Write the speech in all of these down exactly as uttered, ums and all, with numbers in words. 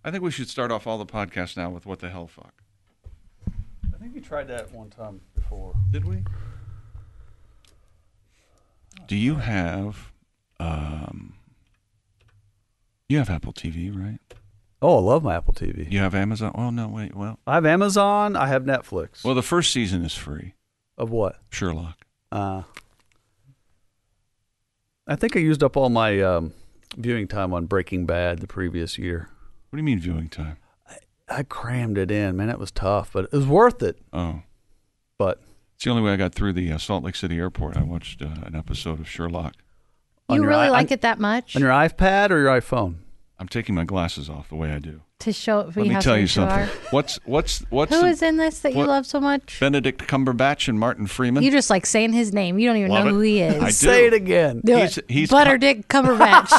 I think we should start off all the podcasts now with what the hell fuck. I think you tried that one time before. Did we? Do you have, um, you have Apple T V, right? Oh, I love my Apple T V. You have Amazon? Oh, no, wait, well. I have Amazon. I have Netflix. Well, the first season is free. Of what? Sherlock. Uh, I think I used up all my um, viewing time on Breaking Bad the previous year. What do you mean viewing time? I, I crammed it in. Man, it was tough, but it was worth it. Oh. But it's the only way I got through the uh, Salt Lake City airport. I watched uh, an episode of Sherlock. You really I- like on, it that much? On your iPad or your iPhone? I'm taking my glasses off the way I do. To show Let me how tell you you something. are. What's what's what's Who the, is in this that you what- love so much? Benedict Cumberbatch and Martin Freeman. You just like saying his name. You don't even Love know it. who he is. I do. Say it again. Do He's- it. he's Butterdick Cumberbatch.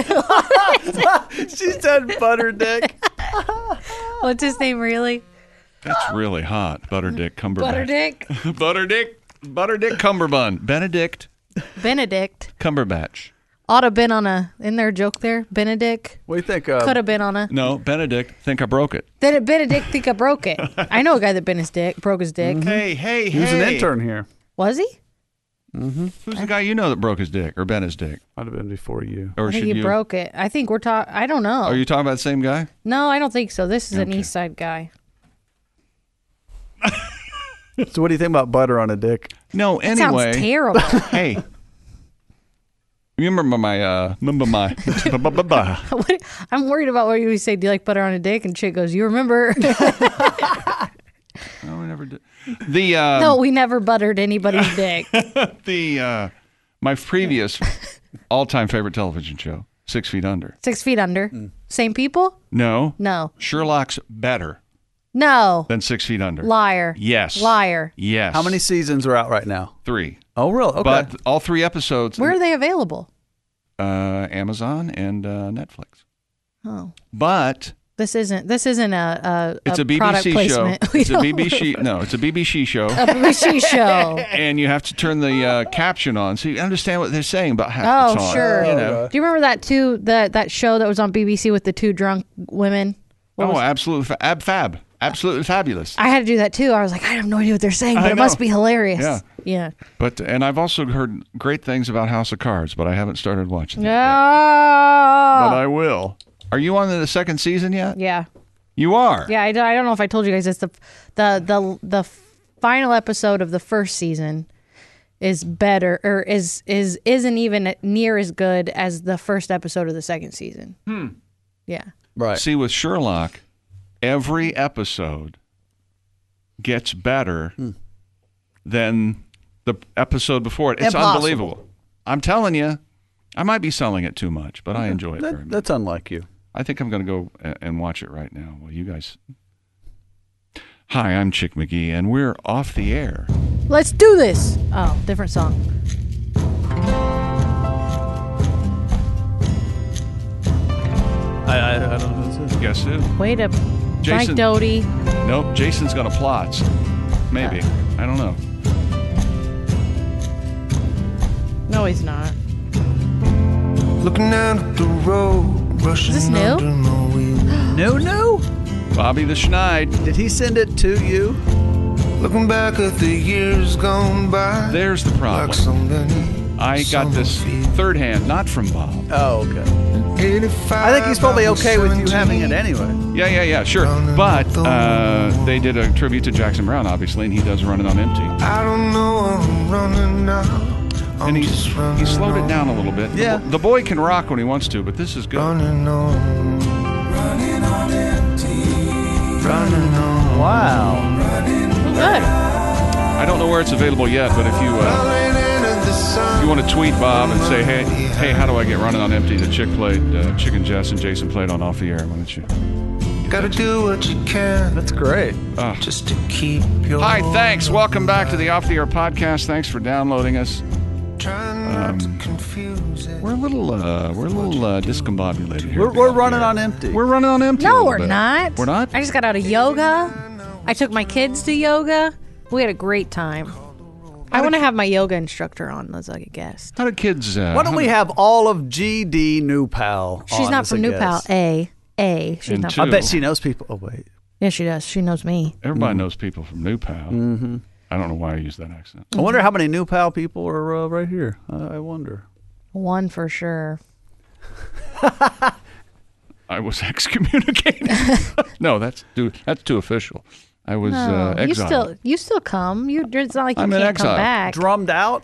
She said Butterdick. What's his name really? That's really hot. Butterdick Cumberbatch. Butterdick. Butterdick. Butterdick Cumberbun. Benedict Benedict. Cumberbatch. Ought to been on a. Isn't there a joke there? Benedict. What do you think? Uh, Could have been on a. No, Benedict. Think I broke it. Then Benedict think I broke it. I know a guy that bent his dick, broke his dick. Hey, hey, he was an hey. intern here. Was he? Mm-hmm. Who's the guy you know that broke his dick or bent his dick? Might have been before you. Or I think should he you? broke it. I think we're talking. I don't know. Are you talking about the same guy? No, I don't think so. This is an Okay. East Side guy. So what do you think about butter on a dick? No, That anyway. sounds terrible. Hey. You remember my, uh, remember my, What- I'm worried about what you say. Do you like butter on a dick? And chick goes, you remember? no, we never did. The, uh, No, we never buttered anybody's dick. the, uh, my previous all-time favorite television show, Six Feet Under. Six feet under. Same people? No. No. Sherlock's better No. than Six Feet Under. Liar. Yes. Liar. Yes. How many seasons are out right now? Three. Oh, really? Okay. But all three episodes. Where are they available? Uh, Amazon and uh, Netflix. Oh, But this isn't. This isn't a. a it's a, B B product C show. placement. We It's a don't- B B C. No, it's a B B C show. A B B C show. And you have to turn the uh, caption on so you understand what they're saying about half Oh, the song. sure. You know. Do you remember that too? That that show that was on B B C with the two drunk women. What Oh, was- absolutely. Fa- ab fab. Absolutely fabulous. I had to do that too. I was like, I have no idea what they're saying, but I it must know. be hilarious. Yeah. Yeah. But and I've also heard great things about House of Cards, but I haven't started watching it yet. Yeah. But I will. Are you on the second season yet? Yeah. You are. Yeah. I, don't- I don't know if I told you guys it's the the the the final episode of the first season is better or is is isn't even near as good as the first episode of the second season. Hmm. Yeah. right. See, with Sherlock, every episode gets better Hmm. than the episode before it. It's Impossible. unbelievable. I'm telling you, I might be selling it too much, but I enjoy it very That, much. that's unlike you. I think I'm going to go a- and watch it right now. Well, you guys. Hi, I'm Chick McGee, and we're off the air. Let's do this. Oh, different song. I, I, I don't know what this is. Guess who? Wait a Jason. Mike Doty. Nope, Jason's going to plot. Maybe. I don't know. No, he's not. Looking out at the road, rushing Is this new? under my wheel. No, no. Bobby the Schneid. Did he send it to you? Looking back at the years gone by. There's the like problem. so many I got this summer third hand, not from Bob. Oh, okay. fields. eighty-five, I think he's probably I was okay with you having it seventeen. anyway. Yeah, yeah, yeah, sure. But uh, they did a tribute to Jackson Brown, obviously, and he does Run It on Empty. I don't know where I'm running now. I'm And he, just running he slowed it on, down a little bit. The Yeah. bo- The boy can rock when he wants to, but this is good. Running on. Running on empty. Running on. Wow. Good. I don't know where it's available yet, but if you uh, Rolling into the sun. if you want to tweet Bob and say, hey, hey, how do I get Running on Empty? The Chick played, uh, Chick and Jess and Jason played on Off the Air. Why don't you? Gotta do what you can That's great. Uh, just to keep your. hi, thanks. Welcome back to the Off the Air podcast. Thanks for downloading us. Trying not to confuse it. We're a little, uh, we're a little uh, discombobulated here. We're, at the we're Off the running Air. on empty. We're running on empty. a No, little we're bit. not. We're not? I just got out of yoga. I took my kids to yoga. We had a great time. I want to have my yoga instructor on as like a guest. How do kids? Uh, Why don't how we do- have all of G D New Pal? She's on not as from a New guest? Pal A. A. She's And not. two- I bet she knows people. Oh wait. Yeah, she does. She knows me. Everybody Mm. knows people from New Pal. Mm-hmm. I don't know why I use that accent. I wonder how many New Pal people are uh, right here. I I wonder. One for sure. I was excommunicated. No, that's too that's too official. I was No, uh, you exiled. still you still come. You it's not like you I'm in can't come exile. back. Drummed out.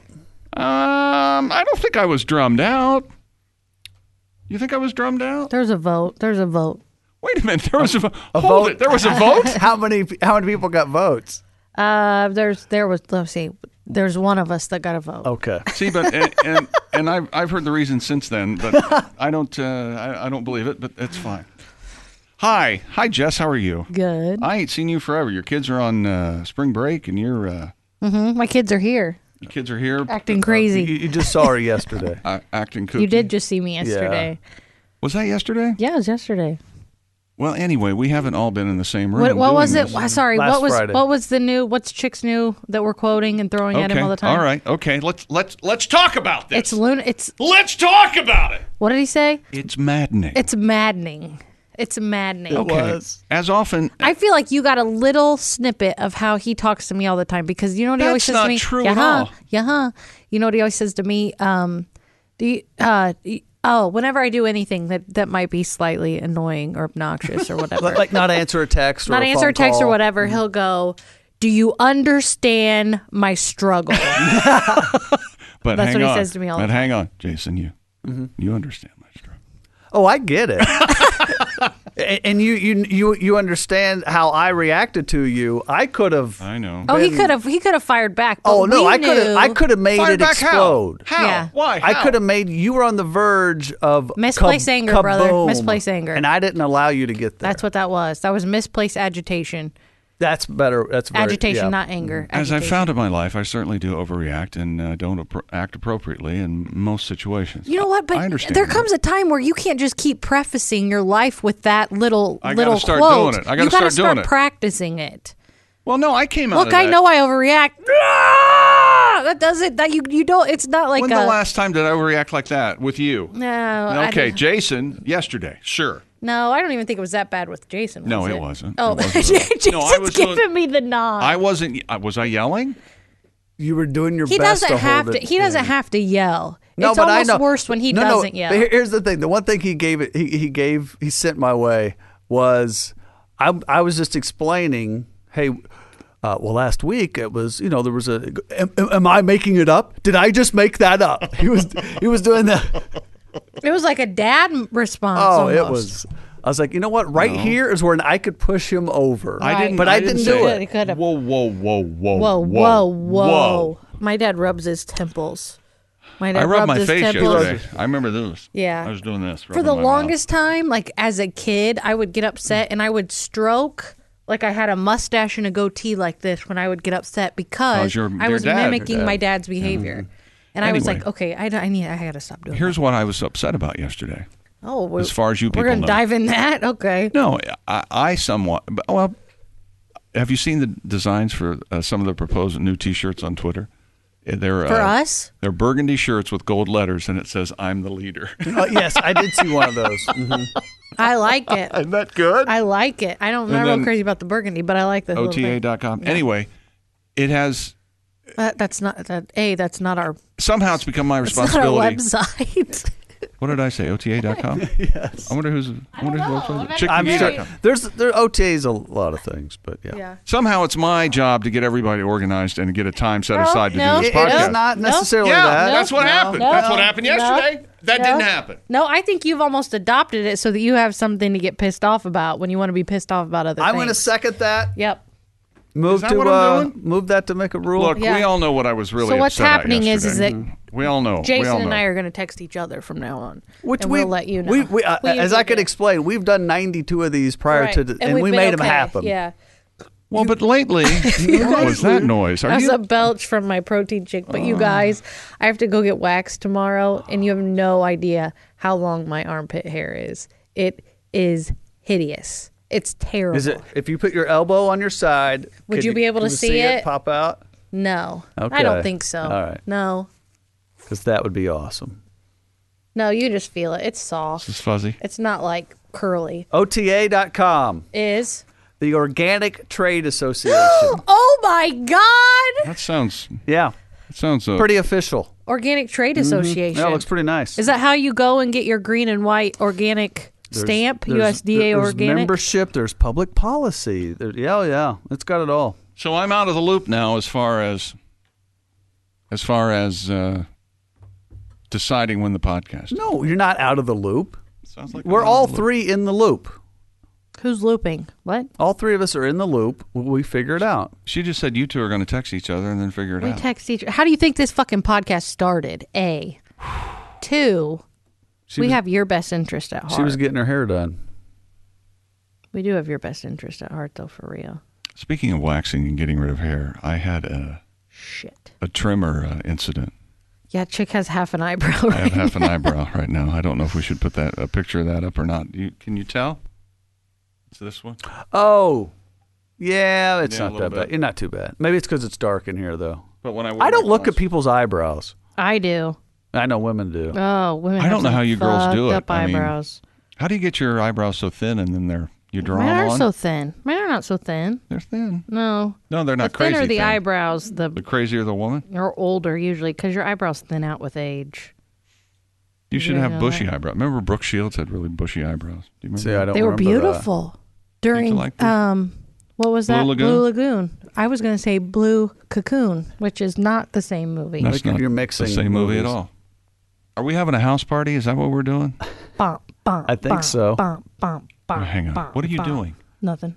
Um, I don't think I was drummed out. You think I was drummed out? There's a vote. There's a vote. Wait a minute. There was a, vo- A hold vote? it. There was a vote. How many? How many people got votes? Uh, there's there was let's see. There's one of us that got a vote. Okay. See, but and and, and I've I've heard the reason since then, but I don't uh, I, I don't believe it. But it's fine. Hi, hi, Jess. How are you? Good. I ain't seen you forever. Your kids are on uh, spring break, and your uh, hmm My kids are here, your kids are here acting You, crazy. you just saw her yesterday. uh, acting cookie. You did just see me yesterday. Was that yesterday? Yeah, it was yesterday. Well, anyway, we haven't all been in the same room. What, what doing was it? this. Wha- Sorry, Last what was Friday. what was the new? What's Chick's new that we're quoting and throwing at him all the time? All right. Okay. Let's let's let's talk about this. It's luna. It's Let's talk about it. what did he say? It's maddening. It's maddening. It's maddening. okay. was. As often. I feel like you got a little snippet of how he talks to me all the time because you know what he always That's says not to me. true yeah, at huh, all. yeah, huh. You know what he always says to me. Um, do you, uh, y- oh, whenever I do anything that that might be slightly annoying or obnoxious or whatever, Like, like not answer a text or not a answer a phone text or call. whatever, he'll go, "Do you understand my struggle?" But That's hang what he on. says to me all the But hang on, Jason. You you understand my struggle. Oh, I get it. And- and you, you, you, you understand how I reacted to you. I could have. I know. Oh, he been- could have he could have fired back. But Oh no, we I could have. knew- I could have made Fire it back explode. How? How? Yeah. Why? I How? could have made. You were on the verge of Misplaced kab- anger, brother. kaboom. Misplaced anger. and I didn't allow you to get there. That's what that was. That was misplaced agitation. That's better. That's very, Agitation, yeah. not anger. As I've Agitation. found in my life, I certainly do overreact and uh, don't appro- act appropriately in most situations. You know what? But I understand. there that. comes a time where you can't just keep prefacing your life with that little I gotta little start quote. doing it. I gotta you gotta start doing it. practicing it. Well, no, I came out. Look, of I that. know I overreact. Ah! That doesn't. That you you don't. It's not like When a. the last time did I overreact like that with you? no. I Okay, don't- Jason. Yesterday, sure. no, I don't even think it was that bad with Jason. Was No, it it wasn't. Oh, It wasn't at all. Jason's No, I was giving doing- me the nod. I wasn't. uh, Was I yelling? You were doing your he best doesn't to have hold to. it He doesn't in. have to yell. No, it's but almost I know. worse when he no, doesn't no. yell. But here- here's the thing. The one thing he gave it. He, he gave. He sent my way was. I I was just explaining. Hey. Uh, well, last week it was, you know, there was a. Am, am I making it up? Did I just make that up? He was, he was doing that. It was like a dad m- response. Oh, it almost. was. I was like, you know what? Right here is where I could push him over. I didn't. but I, didn't, say do it. He it. could've. Whoa, whoa, whoa, whoa, Whoa, whoa, whoa, My dad rubs his temples. My dad I rubbed rubs my his face temples. yesterday. I remember this. Yeah. I was doing this For rubbing the my mouth. longest time, like as a kid, I would get upset and I would stroke. Like I had a mustache and a goatee like this when I would get upset because Because you're- I your was dad. mimicking Your my dad. dad's behavior. And I was Anyway. like, okay, I, I need, I gotta stop doing Here's what I was upset about yesterday. that. Oh, we're, as far as you we're people gonna know. dive in that. Okay. No, I, I somewhat. but- Well, have you seen the designs for uh, some of the proposed new T-shirts on Twitter? Uh, They're For uh, us, they're burgundy shirts with gold letters, and it says "I'm the leader." Oh, yes, I did see one of those. Mhm. I like it. Isn't that good? I like it. I don't. I'm not then real crazy about the burgundy, but I like the O little T A thing. dot com. Anyway, it has That, that's not that. A. That's not our. somehow it's become my It's not our responsibility. website. What did I say? O T A dot com. Yes. I wonder who's. I wonder who's know. website. I'm chickmcgee sure dot com. there's there O T As a lot of things, but yeah. yeah. Somehow it's my job to get everybody organized and get a time set No, aside to no, do this It- podcast. it's not No. necessarily yeah, that. that's what No. happened. No. That's what happened No. yesterday. That No. didn't happen. No, I think you've almost adopted it so that you have something to get pissed off about when you want to be pissed off about other I'm things. going to second that. Yep. Move that to what I'm uh, doing? move that to make a rule. Look, Yeah. we all know what I was really So what's upset at happening is- is yesterday. that we all know. we all Jason and know. I are going to text each other from now on. Which and we we'll let you know. We, we, uh, We as usually I could do. explain, we've done ninety-two of these prior Right. to, the, and, we've we been made them okay. happen. Yeah. Well, but lately, what was that noise? Are That's you? a belch from my protein shake. But you guys, I have to go get waxed tomorrow, and you have no idea how long my armpit hair is. It is hideous. It's terrible. Is it if you put your elbow on your side? Would could you be able to can you see it? it pop out? No. Okay. I don't think so. All right. No. Because that would be awesome. No, you just feel it. It's soft. It's fuzzy. It's not like curly. O T A dot com, Is the Organic Trade Association. oh my god! That sounds. Yeah, That sounds uh, pretty official. Organic Trade Association. Yeah, it looks pretty nice. Is that how you go and get your green and white organic There's- stamp? there's- U S D A there's organic. membership. There's public policy. There, yeah, yeah, it's got it all. So I'm out of the loop now as far as as far as uh, deciding when the podcast. No, you're not out of the loop. Sounds like We're I'm out all of the loop. three in the loop. Who's looping? What? All three of us are in the loop. We figure it out. She just said you two are going to text each other and then figure it We out. text each. How do you think this fucking podcast started? A. Two. She we was, have your best interest at heart. She was getting her hair done. we do have your best interest at heart, though, for real. Speaking of waxing and getting rid of hair, I had a Shit. a trimmer uh, incident. Yeah, chick has half an eyebrow. I Right have half an eyebrow right now. I don't know if we should put that a picture of that up or not. You, can you tell? It's this one. Oh, yeah, it's Yeah, a not little that bit. bad. You're not too bad. Maybe it's because it's dark in here, though. But when I wear I don't my look at glasses- people's eyebrows. I do. I know women do. Oh, women. I have don't know some how you girls do fucked it. Up I mean, eyebrows. How do you get your eyebrows so thin and then they're you draw Mine them are on? so thin. Mine are not so thin. They're thin. No. No, they're not the crazy thinner the thin. eyebrows, the The crazier the woman. you're older usually because your eyebrows thin out with age. You should Yeah, have I know bushy that. eyebrows. Remember Brooke Shields had really bushy eyebrows. Do you remember? See, that? I don't They were remember that. beautiful during like them? um what was Blue that? Lagoon? Blue Lagoon. I was going to say Blue Cocoon, which is not the same movie. That's Like not you're mixing the same movie at movies. all. Are we having a house party? Is that what we're doing? Bum, bum, I think bum, so. Bum, bum, bum, Oh, hang on. bum, What are you bum. doing? Nothing.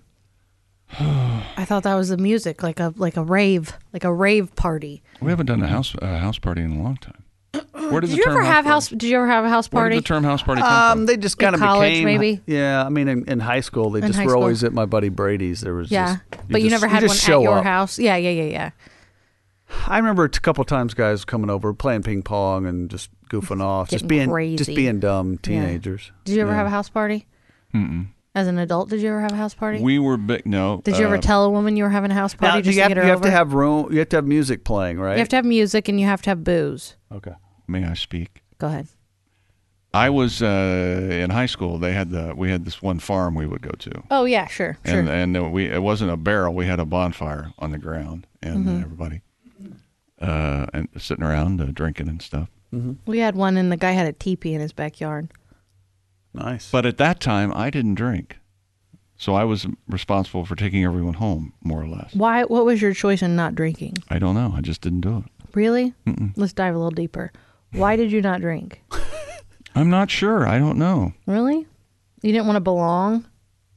I thought that was the music, like a like a rave, like a rave party. We haven't done a house a house party in a long time. Where does Did the you term ever have house? party- Did you ever have a house Where party? did the term house party come Um, from? they just In kind of college, became maybe? Yeah, I mean, in, in high school, they In just high were school. always at my buddy Brady's. There was Yeah, just, but you, just- never had one just at show your up. house. Yeah, yeah, yeah, yeah. I remember a couple times guys coming over, playing ping pong and just goofing off, just Getting being crazy. just being dumb teenagers. Did you ever Yeah. have a house party? Mm-mm. As an adult, did you ever have a house party? We were big. No. Did you ever uh, tell a woman you were having a house party Now, just you have, to get her you have over? to have room. You have to have music playing, right? You have to have music and you have to have booze. Okay. May I speak? Go ahead. I was uh, in high school. They had the we had this one farm we would go to, Oh yeah, sure, sure. and and uh, we it wasn't a barrel. We had a bonfire on the ground, and Mm-hmm. uh, everybody uh, and sitting around uh, drinking and stuff. We had one, and the guy had a teepee in his backyard. Nice. But at that time, I didn't drink, so I was responsible for taking everyone home, more or less. Why? What was your choice in not drinking? I don't know. I just didn't do it. Really? Mm-mm. Let's dive a little deeper. Why did you not drink? I'm not sure. I don't know. Really? You didn't want to belong?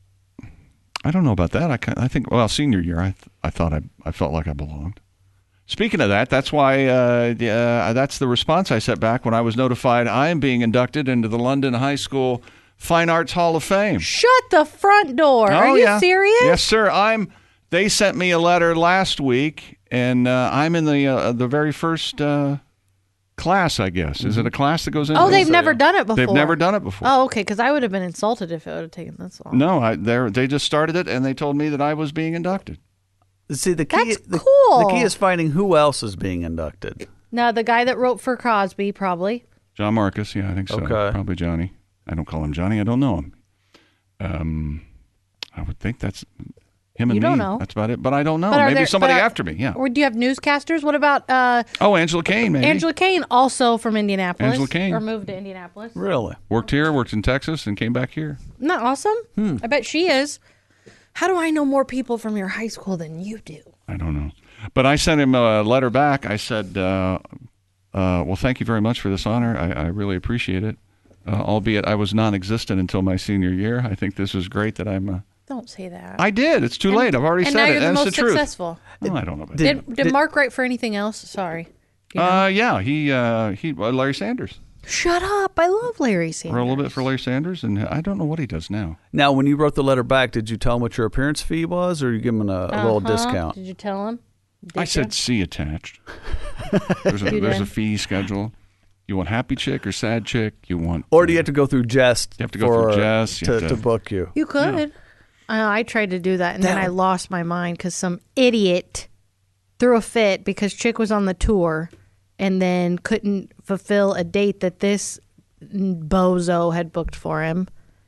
I don't know about that. I, ki- I think, well, senior year, I, th- I thought I, I felt like I belonged. Speaking of that, that's why, uh, the, uh, that's the response I set back when I was notified I am being inducted into the London High School Fine Arts Hall of Fame. Shut the front door. Are Oh, you yeah. serious? Yes, sir. I'm, they sent me a letter last week, and uh, I'm in the, uh, the very first uh, class, I guess. Is it a class that goes in? Oh, they've never done it before. They've never done it before. Oh, okay. Because I would have been insulted if it would have taken this long. No, I, they're- they just started it, and they told me that I was being inducted. See, the key. That's the, cool. The key is finding who else is being inducted. Now, the guy that wrote for Cosby, probably. John Marcus, yeah, I think so. Okay. Probably Johnny. I don't call him Johnny. I don't know him. Um, I would think that's him and You me. don't know. That's about it. But I don't know. But are Maybe there- somebody but are- after me. Yeah. Or do you have newscasters? What about uh, Oh, Angela Kane, maybe. Angela Kane, also from Indianapolis? Angela Kane. Or moved to Indianapolis? Really? Worked here, worked in Texas, and came back here. Isn't that awesome? Hmm. I bet she is. How do I know more people from your high school than you do? I don't know. But I sent him a letter back. I said, uh, uh, well, thank you very much for this honor. I, I really appreciate it. Uh, albeit I was non-existent until my senior year. I think this is great that I'm... Uh, Don't say that. I did. It's too late. I've already and said now it. you're the and most it's the truth. successful. Oh, I don't know about Did- that. Did, did did- Mark write for anything else? Sorry. Do you know? Uh, yeah, he, uh, he, uh, Larry Sanders. Shut up. I love Larry Sanders. For a little bit for Larry Sanders, and I don't know what he does now. Now, when you wrote the letter back, did you tell him what your appearance fee was, or you give him a, a little Uh-huh. discount? Did you tell him? Did I ya? said see attached. There's a You there's did? a fee schedule. You want happy chick or sad chick? You want Or do you have to go through Jest? You have to go for- through Jest, you to, have to- to book you. You could. I, I tried to do that, and then That- I lost my mind because some idiot threw a fit because Chick was on the tour and then couldn't fulfill a date that this bozo had booked for him.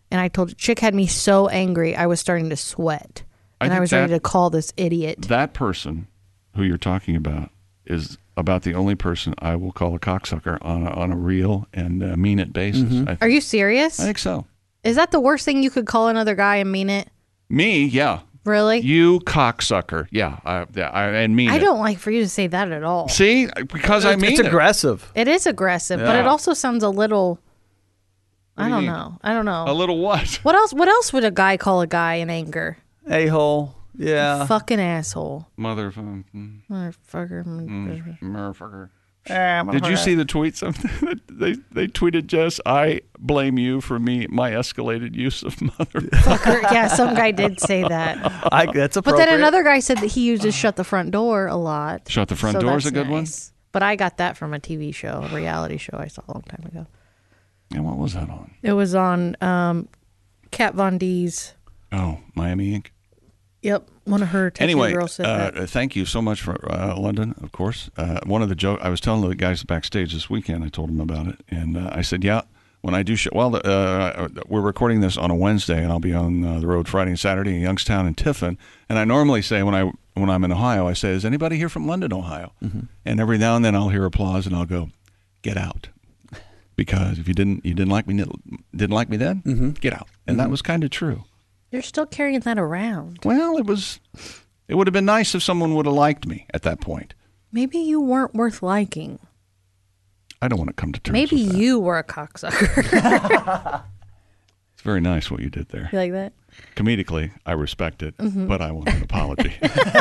And I told you, chick had me so angry, I was starting to sweat. I And I, think was that- ready to call this idiot. That person who you're talking about is about the only person I will call a cocksucker on a, on a real and uh, mean it basis. Mm-hmm. I, think, Are you serious? I think so. Is that the worst thing you could call another guy and mean it? Me, yeah. Really? You cocksucker. Yeah, I, yeah, I and mean I it. don't like for you to say that at all. See, because I It's- mean it's it. aggressive. It is aggressive, but Yeah. it also sounds a little. What I do you don't mean? know. I don't know. A little what? What else? What else would a guy call a guy in anger? A hole. Yeah. Fucking asshole, Motherfucker. mm, motherfucker. Motherfucker. Eh, Did you see the tweets? Of they they tweeted Jess. I blame you for me my escalated use of mother. Fucker. Yeah, some guy did say that. I, that's But appropriate. then another guy said that he uses "shut the front door" a lot. Shut the front So door is a that's good one. nice. But I got that from a T V show, a reality show I saw a long time ago. And what was that on? It was on um, Kat Von D's. Oh, Miami Ink. Yep, one of her tattoo Anyway, girls said that. uh, thank you so much for uh, London, of course. Uh, one of the joke I was telling the guys backstage this weekend. I told them about it, and uh, I said, "Yeah, when I do show, well, uh, we're recording this on a Wednesday, and I'll be on uh, the road Friday and Saturday in Youngstown and Tiffin. And I normally say when I when I'm in Ohio, I say, "Is anybody here from London, Ohio?" Mm-hmm. And every now and then I'll hear applause, and I'll go, "Get out." Because if you didn't, you didn't like me, didn't like me then, mm-hmm. get out. And mm-hmm. that was kind of true. You're still carrying that around. Well, it was. It would have been nice if someone would have liked me at that point. Maybe you weren't worth liking. I don't want to come to terms Maybe with that. you were a cocksucker. It's very nice what you did there. You like that? Comedically, I respect it, Mm-hmm. but I want an apology.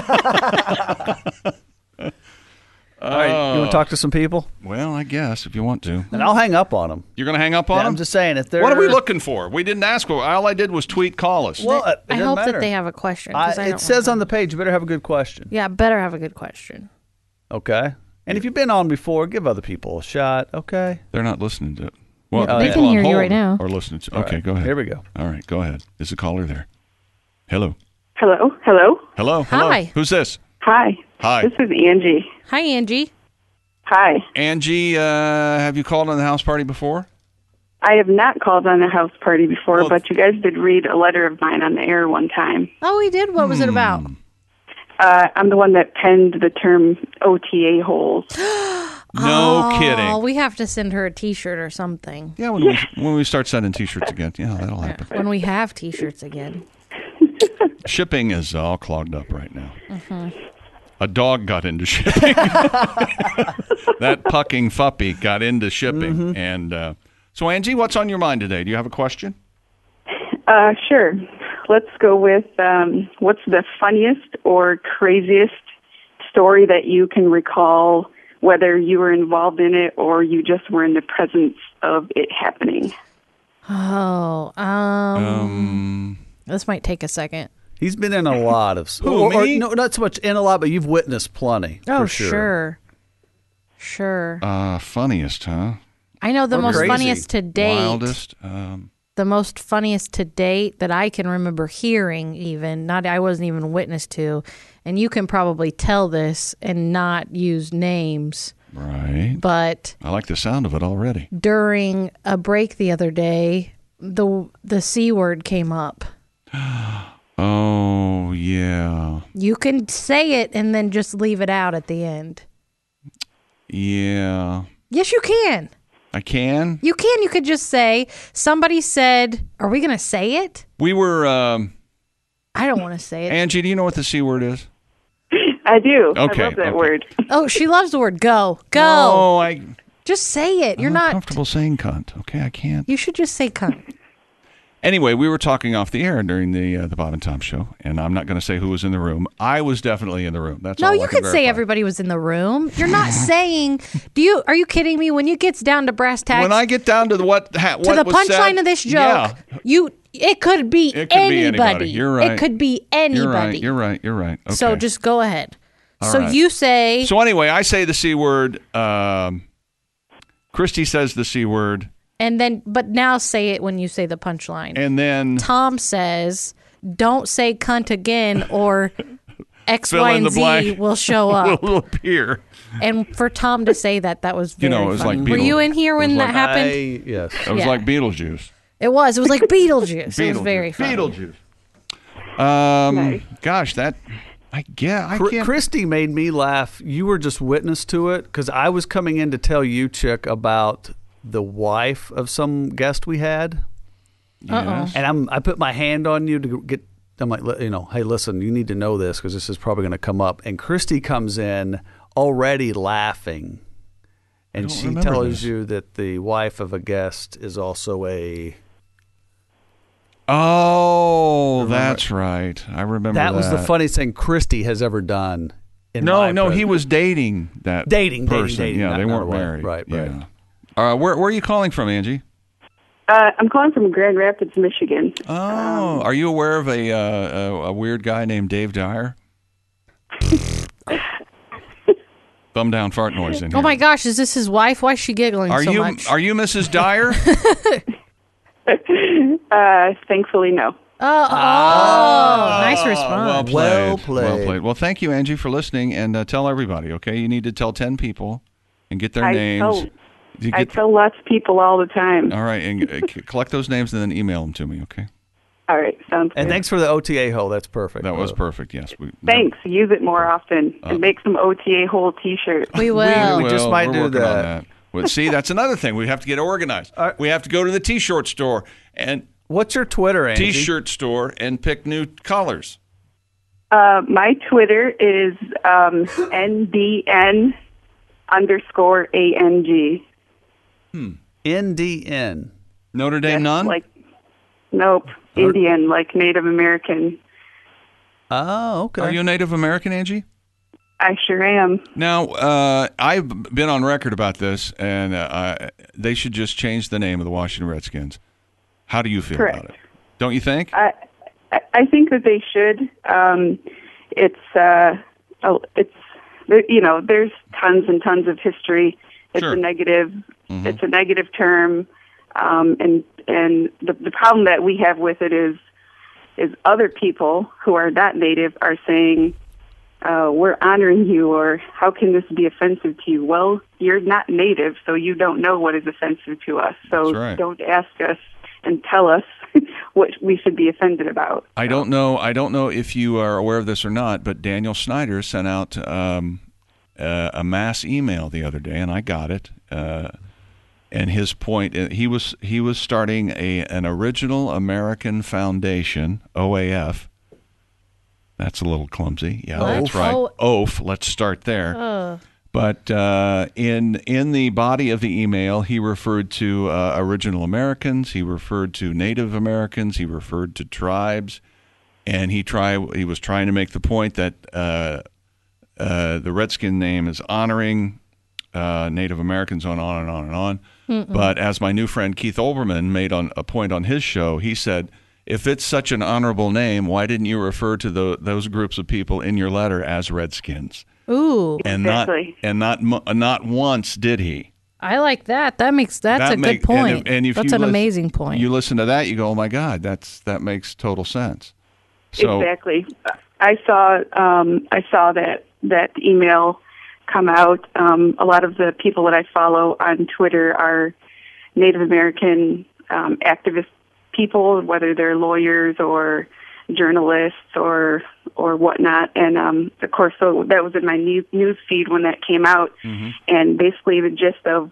All right, you want to talk to some people? Well, I guess if you want to. And I'll hang up on them. You're going to hang up on Yeah, them? I'm just saying, if they're... What are we looking for? We didn't ask for. All I did was tweet, call us. Well, it I doesn't hope matter. that they have a question. I, 'cause I it don't says want on the page, you better have a good question. Yeah, better have a good question. Okay. And if you've been on before, give other people a shot. Okay. They're not listening to it. Well, Yeah, the they people can on hear you hold right now. Are listening to. All Okay, right, go ahead. here we go. All right, go ahead. Is a caller there? Hello. Hello, hello. Hello. Hello. Hi. Who's this? Hi. Hi. This is Angie. Hi, Angie. Hi. Angie, uh, have you called on the house party before? I have not called on a house party before, Well- but you guys did read a letter of mine on the air one time. Oh, we did? What was it Hmm. about? Uh, I'm the one that penned the term O T A holes. No Oh, kidding. we have to send her a T-shirt or something. Yeah, when we when we start sending T-shirts again, yeah, that'll happen. When we have T-shirts again. Shipping is all clogged up right now. Mm-hmm. A dog got into shipping. That pucking fuppy got into shipping, Mm-hmm. and uh, so Angie, what's on your mind today? Do you have a question? Uh, sure. Let's go with um, what's the funniest or craziest story that you can recall, whether you were involved in it or you just were in the presence of it happening? Oh, um, Um, this might take a second. He's been in a lot of... Who, or, or- me? no, not so much in a lot, but you've witnessed plenty. Oh, for sure. sure. Sure. uh, funniest, huh? I know the or most crazy. funniest to date. Wildest. Um, The most funniest to date that I can remember hearing, even not I wasn't even witness to, and you can probably tell this and not use names, right. but I like the sound of it already. during a break the other day, the the C word came up. Oh yeah, You can say it and then just leave it out at the end. yeah. Yes, you can. I can. You can. You could just say, somebody said, are we going to say it? We were. Um, I don't want to say it. Angie, do you know what the C word is? I do. Okay, I love that okay. word. Oh, she loves the word go. Go. Oh, I. Just say it. You're I'm not. comfortable saying cunt. Okay, I can't. You should just say cunt. Anyway, we were talking off the air during the uh, the Bob and Tom show, and I'm not going to say who was in the room. I was definitely in the room. That's No, all I you can could say verify. everybody was in the room. You're not saying. Do you? Are you kidding me? When you gets down to brass tacks, When I get down to the what ha, to what the was punchline said, of this joke, yeah, you it could be It could be anybody. anybody. You're right. It could be anybody. you're right. You're right. You're right. Okay. So just go ahead. All so right. you say. So anyway, I say the C word. Um, Christy says the C word, And then, but now say it when you say the punchline. and then Tom says, "Don't say cunt again, or X, Fill Y, in and the Z blank. will show up." will appear. And for Tom to say that, that was You very know, it was funny. like Were Beatles- you in here it when was that like- happened? I, yes. It was Yeah. like Beetlejuice. It was. It was like Beetlejuice. It was very funny. Beetlejuice. Um, Nice. Gosh, that I yeah, I Chr- can't. Christy made me laugh. You were just witness to it because I was coming in to tell you, Chick, about the wife of some guest we had, Yes. and I'm I put my hand on you to get. I'm like, you know, hey, listen, you need to know this because this is probably going to come up. And Christy comes in already laughing, and don't she remember tells this. you that the wife of a guest is also a. Oh, that's right. I remember that. That was the funniest thing Christy has ever done. In No, my no, presence. he was dating that Dating, dating, person. dating, yeah, not- they not weren't a wife. married. Right, right. Yeah. Uh, where where are you calling from, Angie? Uh, I'm calling from Grand Rapids, Michigan. Oh, are you aware of a, uh, a a weird guy named Dave Dyer? Thumb down fart noise in here. Oh my gosh, is this his wife? Why is she giggling Are so you much? are you Missus Dyer? Uh, thankfully, no. oh, oh, nice Well response. played. Well played. Well played. Well, thank you, Angie, for listening, and uh, tell everybody. Okay, you need to tell ten people and get their I names. tell, You I get- tell lots of people all the time. all right, and uh, c- collect those names and then email them to me. Okay, All right, sounds And good. thanks for the O T A hole. That's perfect. that was Uh, perfect. Yes, we, Thanks. Use it more often and make some O T A whole T-shirts. We will. We will. just might We're do working on that. Well, see, that's another thing. We have to get organized. All right. We have to go to the T-shirt store and What's your Twitter, Angie? T-shirt store and pick new colors. Uh, my Twitter is um, N D N underscore A N G. N D N. Notre Dame Yes, none. Like, nope, Indian, like Native American. Oh, okay. Are you a Native American, Angie? I sure am. Now, uh, I've been on record about this, and uh, I, they should just change the name of the Washington Redskins. How do you feel Correct. about it? Don't you think? I I- I think that they should. Um, it's uh, oh, it's you know, there's tons and tons of history. It's Sure. a negative. It's a negative term, um, and and the the problem that we have with it is is other people who are not native are saying, uh, we're honoring you, or how can this be offensive to you? Well, you're not native, so you don't know what is offensive to us. So That's right. don't ask us and tell us what we should be offended about. I don't know. I don't know if you are aware of this or not, but Daniel Snyder sent out um, uh, a mass email the other day, and I got it. Uh, and his point, uh, he was he was starting a an Original American Foundation, O A F. That's a little clumsy. Yeah, What? that's right. Oh. O A F. Let's start there. But uh, in in the body of the email, he referred to uh, Original Americans. He referred to Native Americans. He referred to tribes, and he try he was trying to make the point that uh, uh, the Redskin name is honoring uh, Native Americans, on on and on and on. But as my new friend Keith Olbermann made on a point on his show, he said, if it's such an honorable name, why didn't you refer to the, those groups of people in your letter as Redskins? Ooh, And Exactly. not and not mo- not once did he. I like that. That makes that's That a make- good point. And if, and if that's you an lis- amazing point. You listen to that, you go, "Oh my God, that's that makes total sense." So Exactly. I saw um, I saw that that email come out. Um, a lot of the people that I follow on Twitter are Native American um, activist people, whether they're lawyers or journalists or or whatnot. And um, of course, so that was in my news news feed when that came out. And basically, the gist of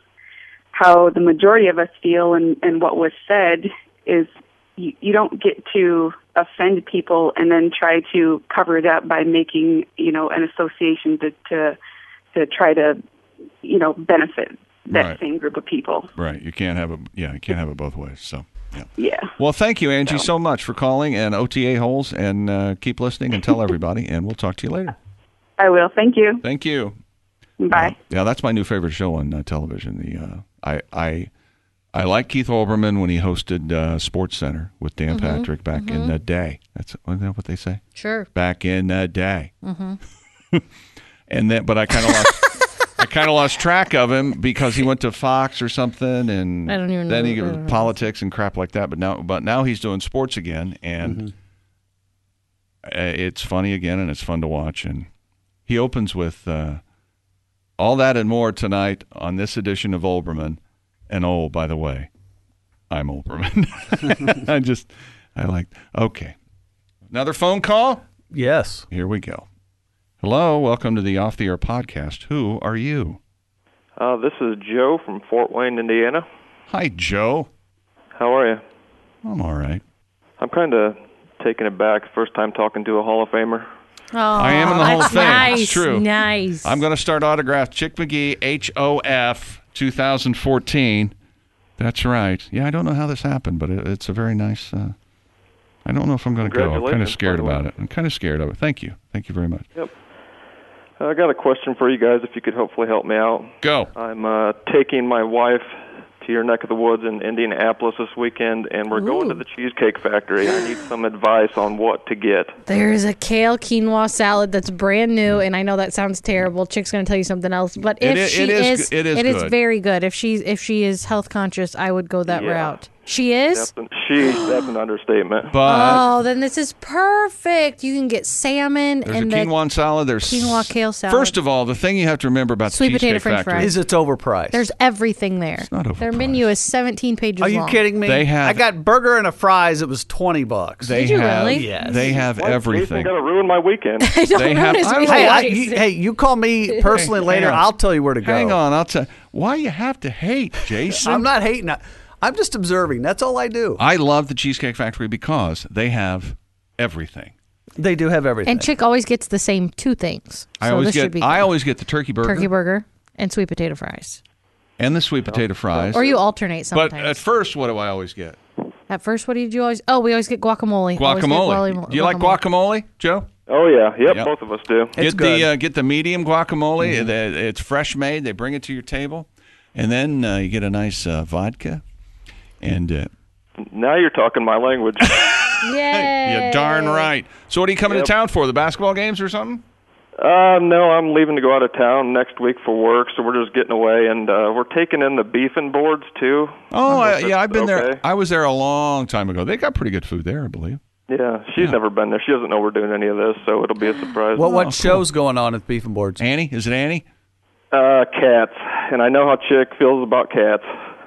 how the majority of us feel and, and what was said is you, you don't get to offend people and then try to cover it up by making, you know, an association to to, to try to, you know, benefit that Right. same group of people. right, you can't have it. Yeah, you can't have it both ways. So yeah. Yeah. Well, thank you, Angie, So- so much for calling and O T A holes, and uh, keep listening and tell everybody, and we'll talk to you later. I will. Thank you. Thank you. Bye. Yeah, that's my new favorite show on uh, television. The uh, I I I like Keith Olbermann when he hosted uh, Sports Center with Dan Patrick back in the day. That's isn't that what they say? sure. Back in the day. Mm-hmm. And then, but I kind of lost. I kind of lost track of him because he went to Fox or something, and I don't even then know. he I don't know. politics and crap like that. But now, but now he's doing sports again, and uh, it's funny again, and it's fun to watch. And he opens with uh, all that and more tonight on this edition of Olbermann. And oh, by the way, I'm Olbermann. I just, I like, okay. Another phone call? Yes. Here we go. Hello, welcome to the Off the Air podcast. Who are you? Uh, this is Joe from Fort Wayne, Indiana. Hi, Joe. How are you? I'm all right. I'm kind of taken aback. First time talking to a Hall of Famer. Oh, I am in the Hall of that's Fame. Nice, It's true. Nice. I'm going to start autograph Chick McGee, H O F, two thousand fourteen. That's right. Yeah, I don't know how this happened, but it, it's a very nice... Uh, I don't know if I'm going to go. I'm kind of Congratulations, scared by the way. about it. I'm kind of scared of it. Thank you. Thank you very much. Yep. I got a question for you guys, if you could hopefully help me out. Go. I'm uh, taking my wife to your neck of the woods in Indianapolis this weekend, and we're going to the Cheesecake Factory. I need some advice on what to get. There's a kale quinoa salad that's brand new, and I know that sounds terrible. Chick's going to tell you something else, but if It i- she it is is, g- it is it is good. very good. If she if she is health conscious, I would go that Yeah. route. She is. That's an, she, that's an understatement. But Oh, then this is perfect. You can get salmon there's and a the quinoa salad. There's quinoa kale salad. First of all, the thing you have to remember about Sweet the potato Cheesecake French Factory fries. Is it's overpriced? There's everything there. not Their overpriced. menu is seventeen pages Are you long. kidding me? They have- I got burger and a fries. It was twenty bucks. They Did you have, really? Yes. They have Why is everything. Jason going to ruin my weekend? I don't They know have- his I don't reason. know Hey, I, Jason. you, hey, you call me personally Hey, later. hang on. I'll tell you where to go. Hang on, I'll tell. Why you have to hate, Jason? I'm not hating. I'm just observing. That's all I do. I love the Cheesecake Factory because they have everything. They do have everything. And Chick always gets the same two things. I So always this get. should be I good. always get the turkey burger, turkey burger and sweet potato fries. and the sweet potato fries. Or you alternate But sometimes. at first, what do I always get? At first, what did you always? Oh, we always get guacamole. Always get Guacamole. guacamole. Do you like guacamole, Joe? Oh, yeah. Yep, Yep. both of us do. It's get good. the uh, get the medium guacamole. The- It's fresh made. They bring it to your table, and then uh, you get a nice uh, vodka. And uh, Now you're talking my language. Yay! you're darn right. So, what are you coming Yep. to town for? The basketball games or something? Uh, no, I'm leaving to go out of town next week for work, so we're just getting away, and uh, we're taking in the beefing boards too. Oh, I I, hope yeah, it's I've been there. okay. I was there a long time ago. They got pretty good food there, I believe. Yeah, she's Yeah. never been there. She doesn't know we're doing any of this, so it'll be a surprise. what Oh, what cool. show's going on at Beef and Boards? Annie, is it Annie? Uh, cats, and I know how Chick feels about cats.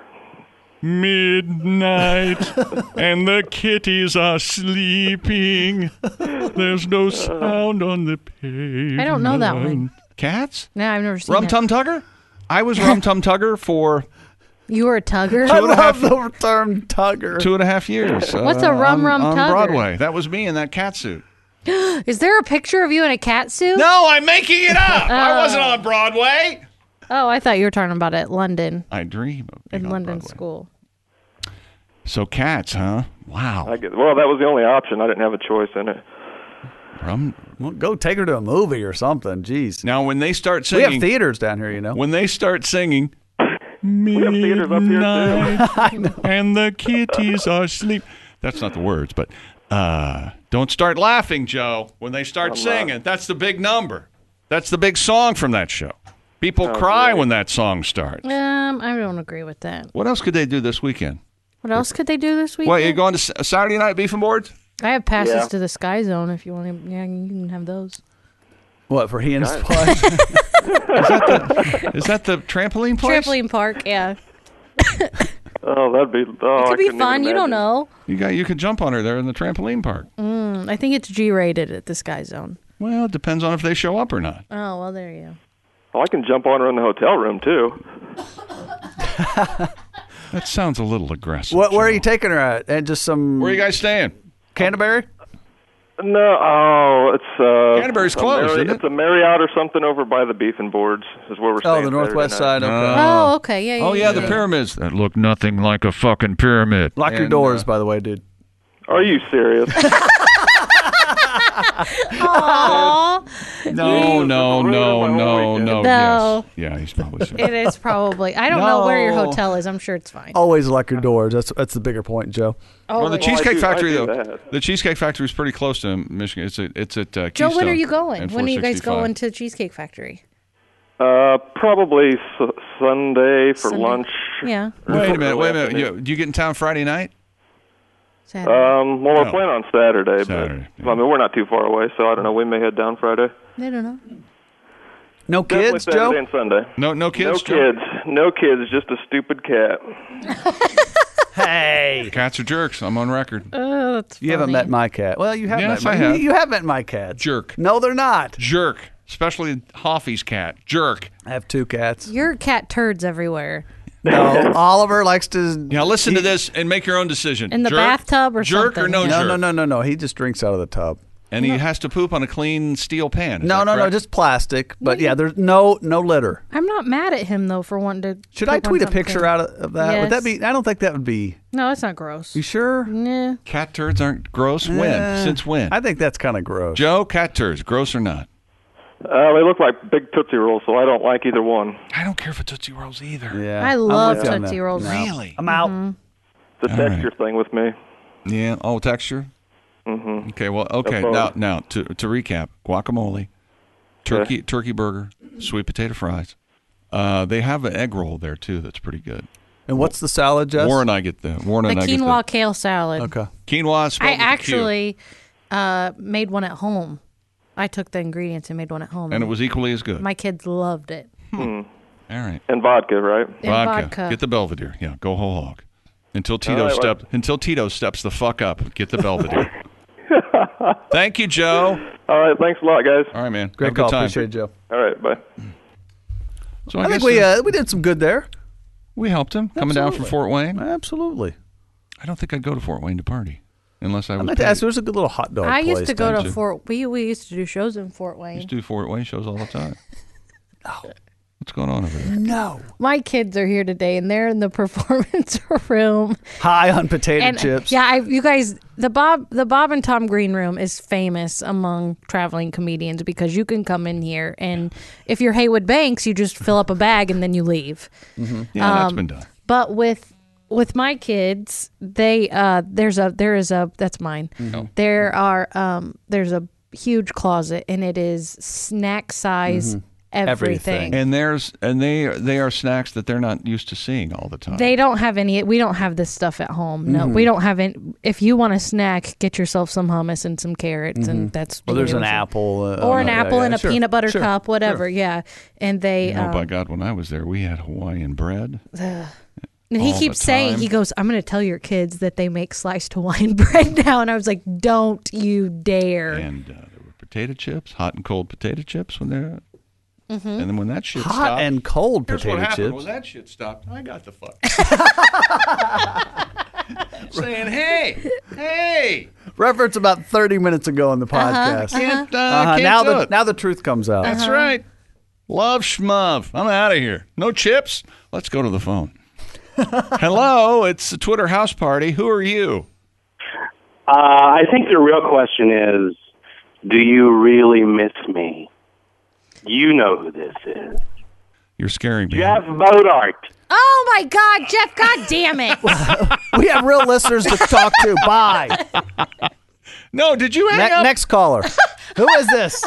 Midnight, and the kitties are sleeping. There's no sound on the pavement. I don't know that one. Cats? No, I've never seen Rum it. Tum Tugger? I was Rum Tum Tugger for You were a tugger. I and a half- love the term tugger. two and a half years. What's uh, a Rum on, Rum on Tugger? Broadway. That was me in that cat suit. Is there a picture of you in a cat suit? No, I'm making it up. I wasn't on Broadway. Oh, I thought you were talking about it at London, I dream of being in on London Broadway. school. So cats, huh? Wow. I get, well, that was the only option. I didn't have a choice in it. Rum. Well, go take her to a movie or something. Jeez. Now, when they start We have singing, theaters down here, you know. when they start singing, have theaters up here, too. midnight, and the kitties are asleep. That's not the words, but uh, don't start laughing, Joe. When they start I'm singing, not. that's the big number. That's the big song from that show. People Oh, cry great. when that song starts. Um, I don't agree with that. What else could they do this weekend? What else could they do this week? What, you going to S- Saturday night beef and boards? I have passes Yeah. to the Sky Zone if you want to. Yeah, you can have those. What, for he and his Nice. wife? Is that the trampoline place? Trampoline park, yeah. Oh, that'd be. Oh, It I could be couldn't even fun. You don't imagine. know. You got you could jump on her there in the trampoline park. Mm, I think it's G-rated at the Sky Zone. Well, it depends on if they show up or not. Oh, well, there you go. Oh, I can jump on her in the hotel room too. That sounds a little aggressive. What, where are Joe. you taking her at? And just some Where are you guys staying? Canterbury? No, oh, it's uh, Canterbury's a closed, Marri- isn't it? It's a Marriott or something over by the Beef and Boards is where we're staying. Oh, the northwest Saturday side. night. Okay. Oh, okay. Yeah, yeah. Oh yeah, the pyramids that look nothing like a fucking pyramid. Lock your And, doors, uh, by the way, dude. Are you serious? Aw. No, no, ruined no, my whole no, weekend. no. No. Yes. Yeah, he's probably serious. It is probably. I don't know where your No. hotel is. I'm sure it's fine. Always lock your doors. That's that's the bigger point, Joe. Oh, Well, the wait. Cheesecake do- I Factory, do though. that. The Cheesecake Factory is pretty close to Michigan. It's at, it's at uh, Joe, when are Keystone you going? and When are you guys four sixty-five. going to Cheesecake Factory? uh, probably s- Sunday for Sunday. lunch. Yeah, Wait a minute, wait a minute. Afternoon. You, do you get in town Friday night? Saturday. Um, well, we're No. planning on Saturday, Saturday, but yeah. I mean we're not too far away, so I don't know. We may head down Friday. I don't know. No Definitely kids, Saturday Joe? and Sunday. No, no kids. no Joe? kids. No kids. Just a stupid cat. Hey. Cats are jerks. I'm on record. Oh, that's You haven't funny. met my cat. Well, you have Yes, met I my, have. You, you have met my cats. Jerk. No, they're not. Jerk. Especially Hoffy's cat. Jerk. I have two cats. Your cat turds everywhere. No, Oliver likes to. Now listen to this and make your own decision. In the jerk, bathtub or jerk something. or no Yeah. No, jerk? no, no, no, no. He just drinks out of the tub. And he has to poop on a clean steel pan. Is No, that no, no, correct? just plastic. But yeah, there's no no litter. I'm not mad at him though for wanting to. Should I poop on tweet a something. picture out of of that? Would that Yes. be? I don't think that would be. No, it's not gross. You sure? Nah. Cat turds aren't gross. When? Eh, Since when? I think that's kind of gross. Joe, cat turds, gross or not? Uh, they look like big Tootsie Rolls, so I don't like either one. I don't care for Tootsie Rolls either. Yeah, I I'm love with you on Tootsie that. Rolls. No. Really? I'm out. It's a All texture right. thing with me. Yeah. Oh, texture. Mm-hmm. Okay. Well. Okay. both. Now, now to to recap: guacamole, turkey turkey burger, sweet potato fries. Uh, they have an egg roll there too. That's pretty good. And what's the salad, Jess? Warren and I get the Warren The and I get quinoa kale salad. Okay. the quinoa. spelled I with a Q. actually uh, made one at home. I took the ingredients and made one at home. and it was equally as good. My kids loved it. All right. And vodka, right? And vodka. Get the Belvedere. Yeah. Go whole hog. Until Tito right, step until Tito steps the fuck up. Get the Belvedere. Thank you, Joe. All right, thanks a lot, guys. All right, man. Great Have a good call. time. Appreciate it, Joe. All right, bye. So I, I, think guess we uh, uh, we did some good there. we helped him coming down from Absolutely. Fort Wayne. Absolutely. I don't think I'd go to Fort Wayne to party unless I I was. meant to paid. ask. There's a good little hot dog. I used place to go down to you? Fort. We we used to do shows in Fort I Wayne. used to do Fort Wayne shows all the time. What's going on over there? No. My kids are here today, and they're in the performance room. High on potato And chips. yeah, I, you guys, the Bob, the Bob and Tom Green Room is famous among traveling comedians because you can come in here, and if you're Haywood Banks, you just fill up a bag and then you leave. Yeah, that's Um, been done. But with with my kids, they uh, there's a there is a that's mine. Oh. There are um, there's a huge closet, and it is snack size everything. Everything. And there's and they they are snacks that they're not used to seeing all the time. They don't have any. We don't have this stuff at home. No, Mm-hmm. we don't have any. If you want a snack, get yourself some hummus and some carrots, and that's. Well, there's an yours. apple. Uh, or oh, an no, yeah, apple yeah, and a sure, peanut butter sure, cup, whatever. sure. Yeah, and they. you know, um, by God, when I was there, we had Hawaiian bread. and he all keeps the saying, time. he goes, "I'm going to tell your kids that they make sliced Hawaiian bread now," and I was like, "Don't you dare!" And uh, there were potato chips, hot and cold potato chips when they're. Mm-hmm. And then when that shit Hot stopped, and cold here's potato what happened. chips. When that shit stopped, I got the fuck. Saying, hey, hey, Reference about thirty minutes ago in the Uh-huh, podcast. can't, uh, Uh-huh, can't now do the it. now the truth comes out. That's right. Love schmuv. I'm out of here. No chips. Let's go to the phone. Hello, it's the Twitter house party. Who are you? Uh, I think the real question is, do you really miss me? You know who this is. You're scaring me. Jeff Bodart. Oh my God, Jeff! God damn it! We have real listeners to talk to. Bye. No, did you hang Ne- up? next caller. Who is this?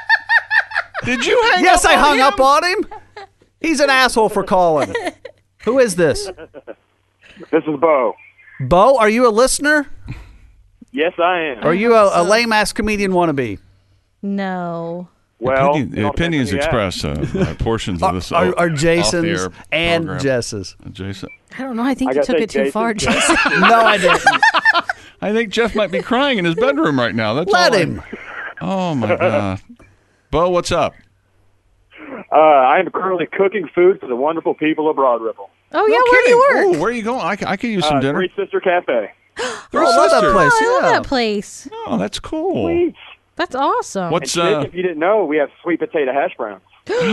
Did you hang Yes, up? I on hung him? up on him. He's an asshole for calling. Who is this? This is Bo. Bo, are you a listener? Yes, I am. Or are you a, a lame ass comedian wannabe? No. Well, Opinion- it all opinions depends on expressed uh, by portions of this Are, o- are Jason's off-the-air and program. Jess's? Jason. I don't know. I think I you gotta took say it too Jason- far, Jason. No, I didn't. I think Jeff might be crying in his bedroom right now. That's Let all I- him. Oh my God, Bo, what's up? Uh, I am currently cooking food for the wonderful people of Broad Ripple. Oh yeah, where do you work? Oh, where are you going? I, c- I could use some Uh, dinner. Three Sister Cafe. Three Oh, I love that Sisters. place. Oh, I love Yeah. that place. Oh, that's cool. Sweet. That's awesome. What's And uh? if you didn't know, we have sweet potato hash browns.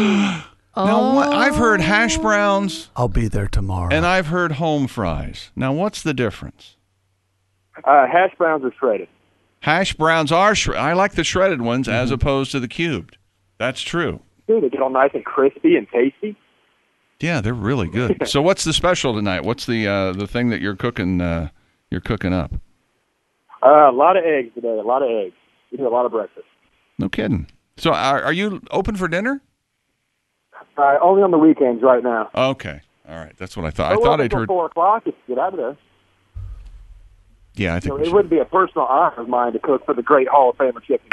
Now what? I've heard hash browns I'll be there tomorrow. and I've heard home fries. Now what's the difference? Uh, hash browns are shredded. Hash browns are shred. I like the shredded ones Mm-hmm. as opposed to the cubed. That's true. Dude, they get all nice and crispy and tasty. Yeah, they're really good. So what's the special tonight? What's the uh, the thing that you're cooking? Uh, you're cooking up? Uh, a lot of eggs today. A lot of eggs. We do a lot of breakfast. No kidding. So are, are you open for dinner? Uh, only on the weekends right now. Okay. All right. That's what I thought. I We're thought open I'd till heard. four o'clock if you get out of there. Yeah, I You think know, we it should. wouldn't be a personal honor of mine to cook for the great Hall of Famer Chip.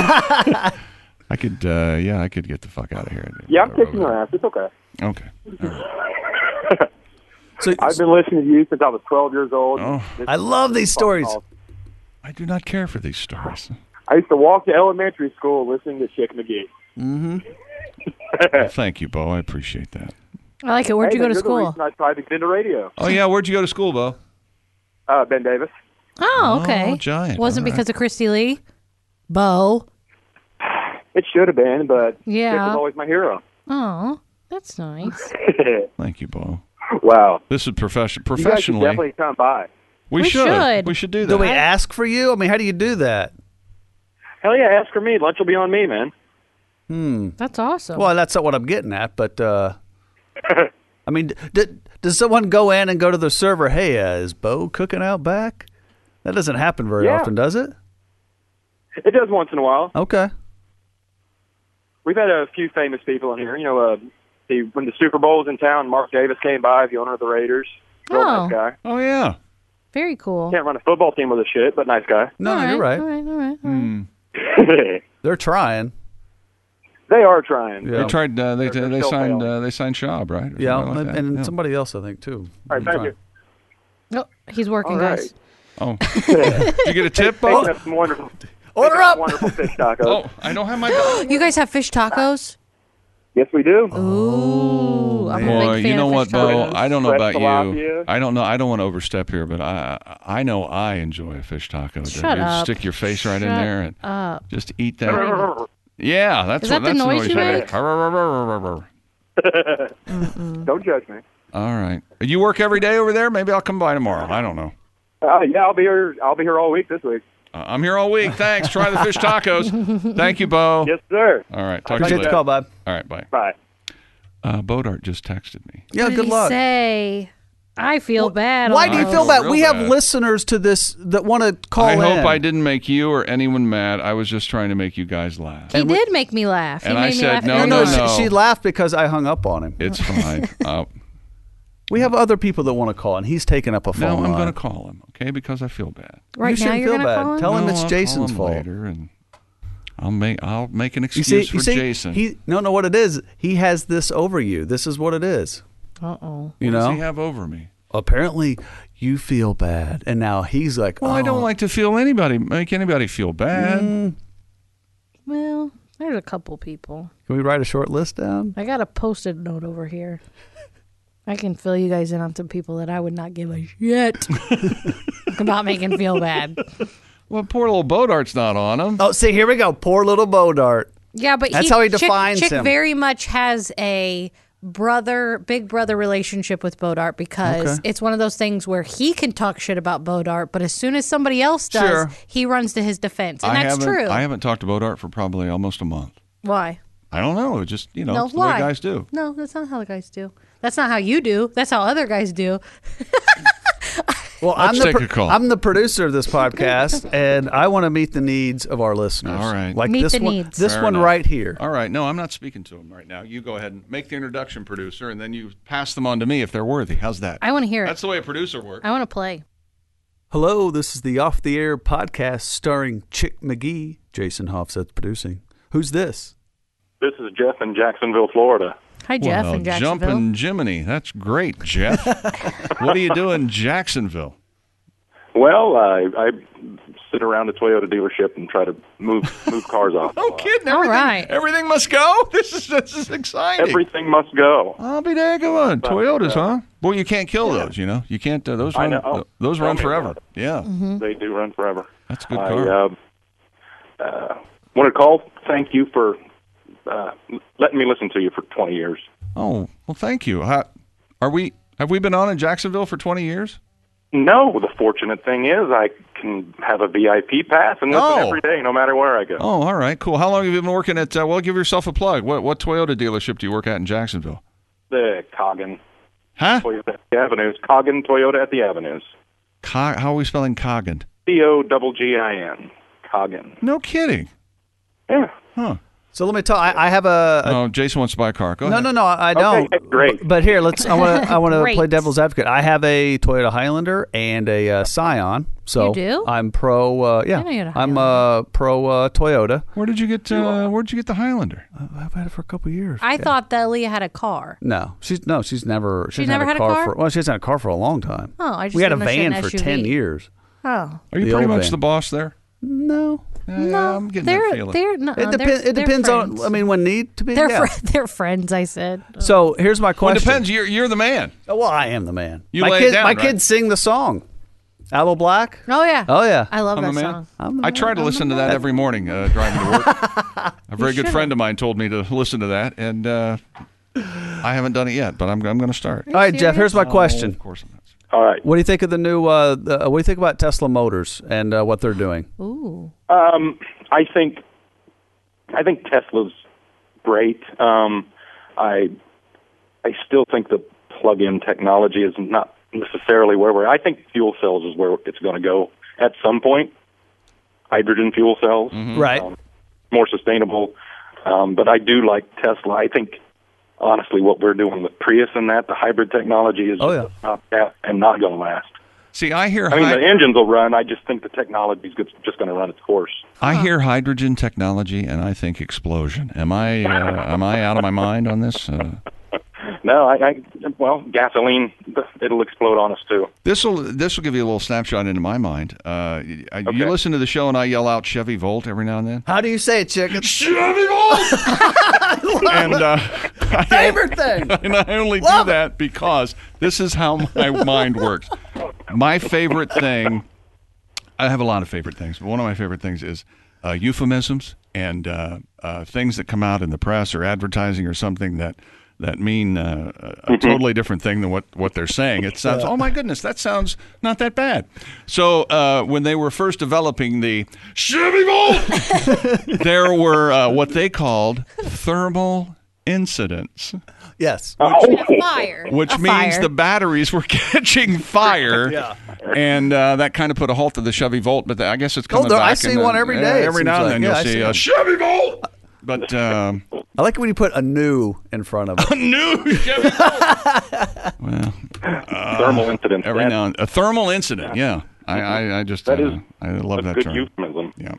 I could. Uh, yeah, I could get the fuck out of here. Yeah, I'm kicking your ass. It's okay. Okay. All right. So I've been listening to you since I was twelve years old. Oh. This I love these stories. I do not care for these stories. I used to walk to elementary school listening to Chick McGee. Mm-hmm. Well, thank you, Bo. I appreciate that. I like it. Where'd Hey, you go to you're the school? reason I tried to get into radio. Oh, yeah. Where'd you go to school, Bo? Uh, Ben Davis. Oh, okay. Oh, giant. Wasn't All right. because of Christy Lee? Bo. It should have been, but Yeah. Chick was always my hero. Oh, that's nice. Thank you, Bo. Wow. This is profession. You guys should Professionally, definitely come by. we, We should. should. We should do that. Do we ask for you? I mean, how do you do that? Hell yeah, ask for me. Lunch will be on me, man. Hmm. That's awesome. Well, that's not what I'm getting at, but uh, I mean, d- does someone go in and go to the server? Hey, uh, is Bo cooking out back? That doesn't happen very Yeah. often, does it? It does once in a while. Okay. We've had a few famous people in here. You know, uh, the, when the Super Bowl was in town, Mark Davis came by, the owner of the Raiders. Real Oh. nice guy. Oh, yeah. Very cool. Can't run a football team with a shit, but nice guy. No, All no, you're right. All right, all right, all right. Hmm. They're trying. They are trying. Yeah. They tried. Uh, they They're they still signed. failing. Uh, they signed Schaub, right? Or Yeah, something like that. and Yeah. somebody else, I think, too. All right, thank you. Oh, he's working, All right. guys. Oh, did you get a tip, Bo? Taking up some wonderful, Order taking up! Wonderful fish tacos. Oh, I don't have my. You guys have fish tacos? Yes, we do. Ooh, I'm a Boy, big fan you know of what, fish Bo? tacos. I don't know Fresh about you. tilapia. I don't know. I don't want to overstep here, but I I know I enjoy a fish taco. Shut you up. Stick your face right in Shut there and up. just eat that. Yeah, that's Is what that the that's noise you make? Don't judge me. All right. You work every day over there? Maybe I'll come by tomorrow. I don't know. Uh, yeah, I'll be here. I'll be here all week this week. Uh, I'm here all week. Thanks. Try the fish tacos. Thank you, Bo. Yes, sir. All right. Talk to Appreciate you the later. call, Bob. All right. Bye. Bye. Uh, Bodart just texted me. Yeah, What did good he luck. say? I feel bad. Why do you I feel feel bad? real We have bad. listeners to this that want to call I in. hope I didn't make you or anyone mad. I was just trying to make you guys laugh. He did make me laugh. He And made I me said, laugh. no, No, every no, no, time. she, she laughed because I hung up on him. It's fine. Uh, We have other people that want to call, and he's taking up a phone no, I'm line. going to call him, okay? Because I feel bad. Right you now, shouldn't you're feel gonna bad. call him? Tell him No, it's I'll Jason's call him fault. later, and I'll make I'll make an You excuse see, for you see, Jason. he no, no. What it is, he has this over you. This is what it is. Uh oh. You what know. does he have over me? Apparently, you feel bad, and now he's like, Well, oh. I don't like to feel anybody make anybody feel bad. Mm, Well, there's a couple people. can we write a short list down? I got a post-it note over here. I can fill you guys in on some people that I would not give a shit about making feel bad. Well, poor little Bodart's not on him. Oh, see, here we go. Poor little Bodart. Yeah, but That's how he Chick- defines Chick him. very much has a brother, big brother relationship with Bodart because Okay. it's one of those things where he can talk shit about Bodart, but as soon as somebody else does, Sure. he runs to his defense, and I that's haven't true. I haven't talked to Bodart for probably almost a month. Why? I don't know. It just you know, No, it's the why? way guys do. No, that's not how the guys do. That's not how you do. That's how other guys do. Well, Let's I'm the take pro- a call. I'm the producer of this podcast, and I want to meet the needs of our listeners. All right. like Meet this the one. needs. This Fair one enough. right here. All right. No, I'm not speaking to him right now. You go ahead and make the introduction, producer, and then you pass them on to me if they're worthy. How's that? I want to hear it. That's the way a producer works. I want to play. Hello, this is the Off the Air podcast starring Chick McGee. Jason Hofstead's producing. Who's this? This is Jeff in Jacksonville, Florida. Hi, Jeff well, in Jacksonville. jumping Jiminy. That's great, Jeff. What do you do in Jacksonville? Well, I, I sit around a Toyota dealership and try to move move cars off. No kidding. All Everything, right. everything must go. This is this is exciting. Everything must go. I'll be daggone. But, Toyotas, uh, huh? Boy, you can't kill those. You know, you can't. Uh, those I run. know. uh, those Tell run me forever. about Yeah, Mm-hmm. They do run forever. that's a good I car. uh, uh, want to call. Thank you for uh, letting me listen to you for twenty years. Oh well, thank you. How, are we? Have we been on in Jacksonville for twenty years? No, the fortunate thing is I can have a V I P pass and listen Oh. every day, no matter where I go. Oh, all right, cool. How long have you been working at? Uh, well, give yourself a plug. What what Toyota dealership do you work at in Jacksonville? The Coggin Huh? Toyota at the Avenues. Coggin Toyota at the Avenues. Co- how are we spelling Coggin? C O double G I N. Coggin. No kidding. Yeah. Huh? So let me tell. I, I have a. a Oh, Jason wants to buy a car. Go no, ahead. no, no. I don't. Okay, great. But, but here, let's. I want to. I want to Great. play devil's advocate. I have a Toyota Highlander and a uh, Scion So You do? I'm pro. Uh, yeah, I know you had a I'm uh, pro uh, Toyota. Where did you get? Uh, where did you get the Highlander? I've had it for a couple of years. I Yeah. thought that Leah had a car. No, she's no, she's never. She She's hasn't never had a car? for. Well, she hasn't had a car for a long time. Oh, I just we had a didn't know she had van an for S U V. ten years. Oh, Are you The pretty old much van. the boss there? No, Yeah, no, I'm getting they're that feeling. they're no, it they're, depends. It they're depends friends. on. I mean, when need to be. they're yeah. fr- they're friends. I said. So here's my Well, it question. depends. You're you're the man. Oh, well, I am the man. You my lay it kids, down, my right? kids sing the song. Aloe Black. Oh yeah. Oh yeah. I love I'm that the man. song. I'm the I man. try to I'm listen the to that man. every morning uh, driving to work. A very good should've. friend of mine told me to listen to that, and uh, I haven't done it yet, but I'm I'm going to start. All right, Jeff. Here's my Oh, question. of course I'm not. All right. What do you think of the new? Uh, the, what do you think about Tesla Motors and uh, what they're doing? Ooh. Um, I think I think Tesla's great. Um, I I still think the plug-in technology is not necessarily where we're. I think fuel cells is where it's going to go at some point. Hydrogen fuel cells, Right. um, more sustainable. Um, but I do like Tesla. I think honestly, what we're doing with Prius and that, the hybrid technology is Oh, yeah. not that and not going to last. See, I hear I mean, hy- the engines will run. I just think the technology is just going to run its course. I hear hydrogen technology, and I think explosion. Am I uh, am I out of my mind on this? Uh, No, I, I well, gasoline, it'll explode on us too. This will this will give you a little snapshot into my mind. Uh, you, Okay. you listen to the show, and I yell out Chevy Volt every now and then. How do you say it, chicken? Chevy Volt. and uh, Favorite thing. and I only Love do it. that because this is how my mind works. My favorite thing, I have a lot of favorite things, but one of my favorite things is uh, euphemisms and uh, uh, things that come out in the press or advertising or something that that mean uh, a a totally different thing than what, what they're saying. It sounds, oh my goodness, that sounds not that bad. So uh, when they were first developing the Chevy Volt, there were uh, what they called thermal incidents. Yes. A fire. Which A means fire. the batteries were catching fire, Yeah. and uh, that kind of put a halt to the Chevy Volt. But I guess it's coming there- I back. see and, uh, one every day, it Every seems now and like. then Yeah, I you'll see see a them. Chevy Volt. But um, I like it when you put a new in front of it. new Chevy Volt. Well, Thermal incident. every that, now and a thermal incident. Yeah, I, I, I just That uh, is I love a that good term. euphemism. Yeah.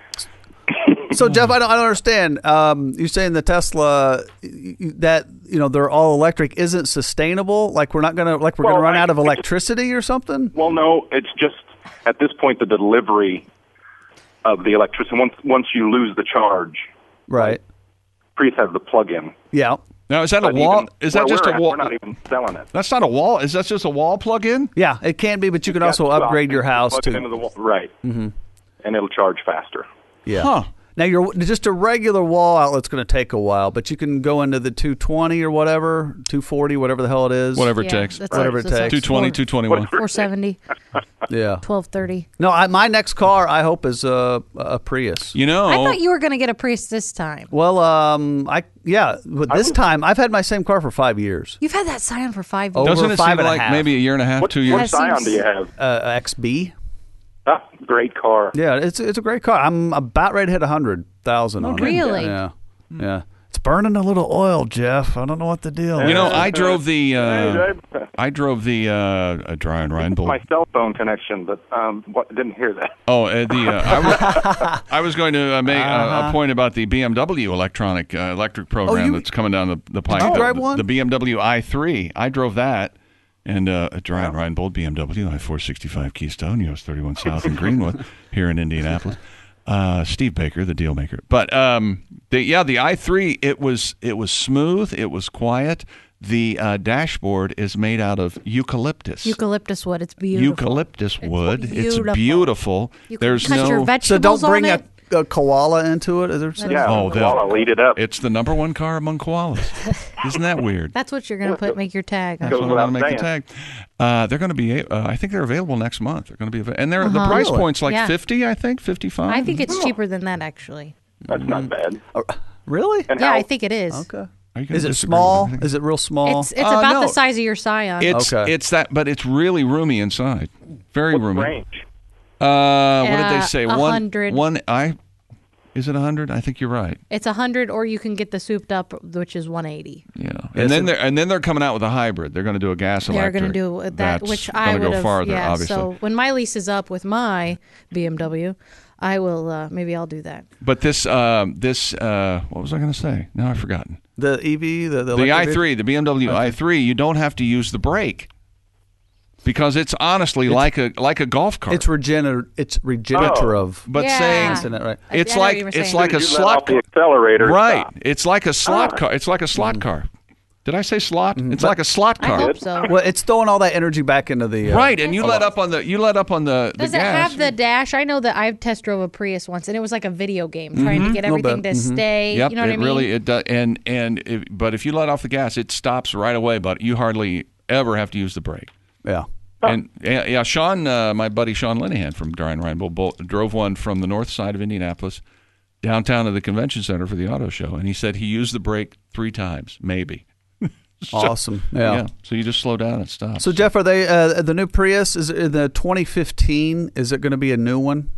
So Jeff, I don't, I don't understand. Um, you're saying the Tesla y- y- that you know they're all electric isn't sustainable. Like we're not gonna like we're Well, gonna run I- out of electricity or something. Well, no, it's just at this point the delivery of the electricity. Once once you lose the charge, Right. Prius has the plug-in. Yeah. Now is that a But wall? even Is that where just we're a at, wall? We're not even selling it. That's not a wall. Is that just a wall plug-in? Yeah. It can be, but you can also Got two upgrade your options. house Plug it into to. the wall. Right, mm-hmm. and it'll charge faster. Yeah. Huh. Now, your just a regular wall outlet's going to take a while, but you can go into the two twenty or whatever, two forty, whatever the hell it is. Whatever it Yeah, takes. that's Whatever like- it that's takes. two twenty, two twenty-one. four seventy, Yeah. twelve thirty. No, I, my next car I hope is a, a Prius. You know, I thought you were going to get a Prius this time. Well, um, I yeah, but this time I've had my same car for five years. You've had that Scion for five Oh, years. doesn't over it five seem and a like half. maybe a year and a half, What, two what years? That Scion seems- do you have? Uh, X B. Ah, great car. Yeah, it's it's a great car. I'm about ready to hit a hundred thousand on it. really? Yeah, yeah. It's burning a little oil, Jeff. I don't know what the deal. You is. know, I drove the uh, Hey, I drove the uh, uh, Dry and Rhine Bull. my cell phone connection, but um, what, didn't hear that. Oh, uh, the uh, I, was, I was going to uh, make uh, Uh-huh. a point about the B M W electronic uh, electric program you- that's coming down the, the pipe. you The- drive the, one? The B M W i three. I drove that, and uh, a Dry and Rhine Bull B M W i four sixty-five Keystone, U S thirty-one South in Greenwood, here in Indianapolis. Uh, Steve Baker, the deal maker. But um, the, yeah, the i three. It was it was smooth. It was quiet. The uh, dashboard is made out of eucalyptus. Eucalyptus wood. It's beautiful. Eucalyptus wood. It's beautiful. beautiful. You can There's cut no. your so vegetables don't bring on a, it. a koala into it. Is there some- Yeah. Oh, Well, they'll. I'll lead it up. It's the number one car among koalas. Isn't that weird? That's what you're going to put. Make your tag. That's Goes what I'm going to without make the tag. Uh, they're going to be. Uh, I think they're available next month. They're going to be, av- and they're the Uh-huh. price Really? point's like Yeah. fifty. I think fifty-five. I think it's cheaper than that, actually. That's not bad. Really? And Yeah, how, I think it is. Okay. Are you gonna Is it disagree with small? everything? Is it real small? It's it's Uh, about no. the size of your Scion. It's Okay. it's that, but it's really roomy inside. Very what's roomy. range? Uh, what did they Uh, say? a One hundred. One. I. Is it a hundred? I think you're right. It's a hundred, or you can get the souped up, which is one eighty. Yeah. And then they're and then they're coming out with a hybrid. They're going to do a gas They're electric. going to do that, that's which I gonna would go have. farther, Yeah. obviously. So when my lease is up with my B M W, I will. Uh, maybe I'll do that. But this, um, this, uh, what was I going to say? Now I've forgotten. The E V, the the, The electric i three, the B M W i three, you don't have to use the brake because it's honestly It's- like a like a golf cart. It's regener it's regenerative. but Yeah. saying Isn't that right? I- it's I know what like you were it's saying. like a You let slot off the car. accelerator. Right. Stop. It's like a slot Ah. car. It's like a slot car. Did I say slot? It's But- like a slot I car. hope so. Well, it's throwing all that energy back into the uh, Right, and you let up on the you let up on the, the Does it gas. have the dash? I know that I test drove a Prius once, and it was like a video game, trying to get Little everything bit. to Mhm. stay. Yep, you know what it I mean? really it does. And and if, but if you let off the gas, it stops right away. But you hardly ever have to use the brake. Yeah. And yeah, yeah Sean, uh, my buddy Sean Linehan from Dry Ryan Bull drove one from the north side of Indianapolis downtown to the convention center for the auto show, and he said he used the brake three times, maybe. So- Awesome. Yeah. So you just slow down and stop. So Jeff, are they uh, the new Prius? Is it the twenty fifteen? Is it going to be a new one?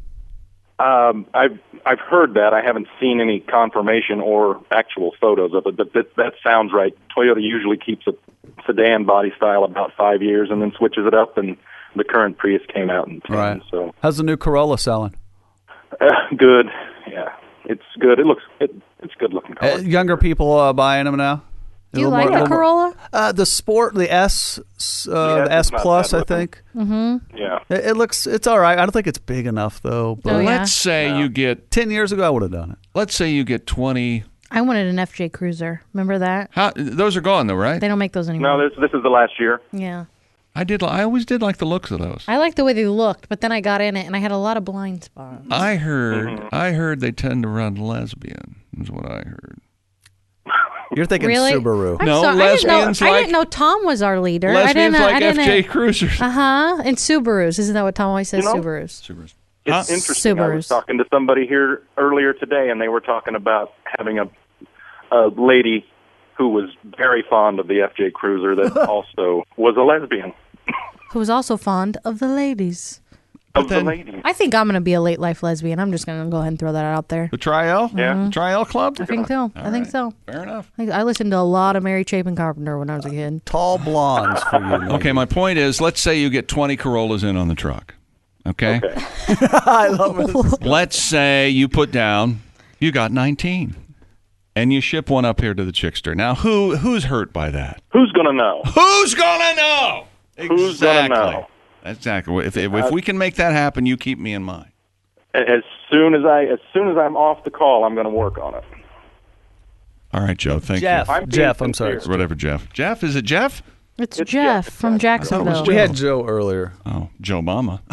Um, I've I've heard that. I haven't seen any confirmation or actual photos of it, but that, that sounds right. Toyota usually keeps a sedan body style about five years and then switches it up, and the current Prius came out in ten. Right. So How's the new Corolla selling? uh, good. Yeah, it's good. It looks it, it's good looking car. Uh, younger people uh, buying them now. Do you A little like more- the little more- Corolla? Uh, the Sport, the S, uh, Yeah, the S it's not Plus, bad I looking. think. Mm-hmm. Yeah. It, it looks, it's all right. I don't think it's big enough though. But Oh, yeah. let's say you get ten years ago, I would have done it. let's say you get twenty. I wanted an F J Cruiser. Remember that? How those are gone though, right? They don't make those anymore. No, this this is the last year. Yeah. I did. I always did like the looks of those. I liked the way they looked, but then I got in it and I had a lot of blind spots. I heard. Mm-hmm. I heard they tend to run lesbian. Is what I heard. You're thinking Really? Subaru. I'm No, sorry. I didn't know, lesbians I like- didn't know Tom was our leader. I Lesbians didn't know, like I didn't F J Cruisers. Uh huh. And Subarus. Isn't that what Tom always says? You know- Subarus. Subarus. It's Huh? interesting. I was Subarus. talking to somebody here earlier today, and they were talking about having a a lady who was very fond of the F J Cruiser that also was a lesbian. Who was also fond of the ladies. Of then- the ladies. I think I'm going to be a late life lesbian. I'm just going to go ahead and throw that out there. The Tri-L? Yeah. The Tri-L Club? I think so. All I think right. so. Fair enough. I, I listened to a lot of Mary Chapin Carpenter when I was a kid. Tall blondes for you. lady. Okay, my point is, let's say you get twenty Corollas in on the truck. Okay? Okay. I love it. Let's say you put down, you got nineteen. And you ship one up here to the Chickster. Now, who who's hurt by that? Who's gonna know? Who's gonna know? Who's gonna know? Exactly. If, if, if we can make that happen, you keep me in mind. As soon as I as soon as I'm off the call, I'm going to work on it. All right, Joe. Thank Jeff. I'm being Jeff, I'm sorry. sincere. you. Whatever, Jeff. Jeff, is it Jeff? It's, It's Jeff Jeff. from I thought it Jacksonville. was We had Joe earlier. Oh, Joe Mama.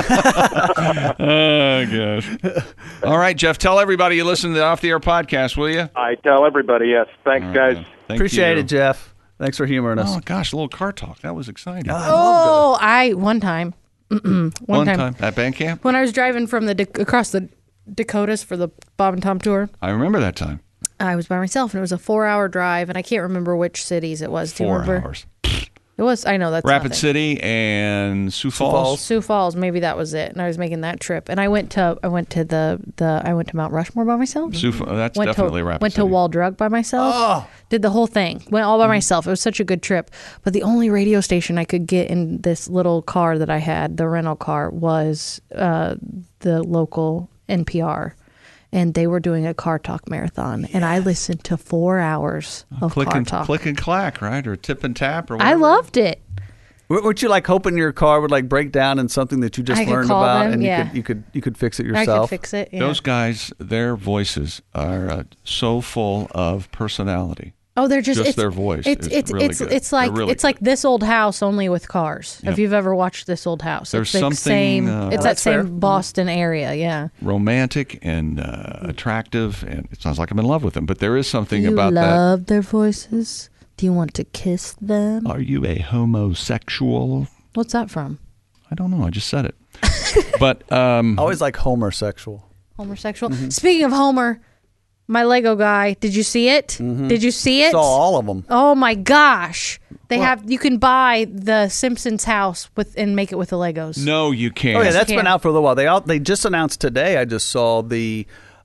Oh, gosh. All right, Jeff, tell everybody you listen to the Off the Air podcast, will you? I tell everybody yes. Thanks, All right, guys. man. Thank Appreciate you. it, Jeff. Thanks for humoring us. Oh, gosh, a little car talk. That was exciting. Oh, I one time, one, One time, time at band camp? when I was driving from the Da- across the Dakotas for the Bob and Tom tour, I remember that time. I was by myself and it was a four-hour drive, and I can't remember which cities it was. Do you Four remember? hours. It was. I know that's Rapid nothing. City and Sioux Falls. Sioux Falls, maybe that was it. And I was making that trip, and I went to I went to the, the I went to Mount Rushmore by myself. Sioux Fa- that's went definitely to, Rapid Went City. to Wall Drug by myself. Oh. Did the whole thing. Went all by myself. It was such a good trip. But the only radio station I could get in this little car that I had, the rental car, was uh, the local N P R. And they were doing a car talk marathon, and I listened to four hours of click car and talk. click and clack, right? Or tip and tap, or I whatever. loved it. W- Weren't you like hoping your car would like break down in something that you just I could learned call about, them, and yeah. you could you could you could fix it I yourself? could fix it. Yeah. Those guys, their voices are uh, so full of personality. Oh, they're just, Just it's, their voice It's is it's really it's good. it's like They're really it's like This Old House only with cars. Yep. If you've ever watched This Old House, There's it's like something, same. uh, it's Oh, that that's fair. same Boston area. Yeah. Romantic and uh, attractive, and it sounds like I'm in love with them. But there is something Do you about love their voices? Do you want to kiss them? that. Are you a homosexual? What's that from? I don't know. I just said it. But um, I always like Homer sexual. Homosexual. Mm-hmm. Speaking of Homer, my Lego guy. Did you see it? Did you see it? Saw all of them. Oh my gosh! They have. You can buy the Simpsons house with and make it with the Legos. no, you can't. Oh yeah, that's can. been out for a little while. They out, they just announced today. I just saw the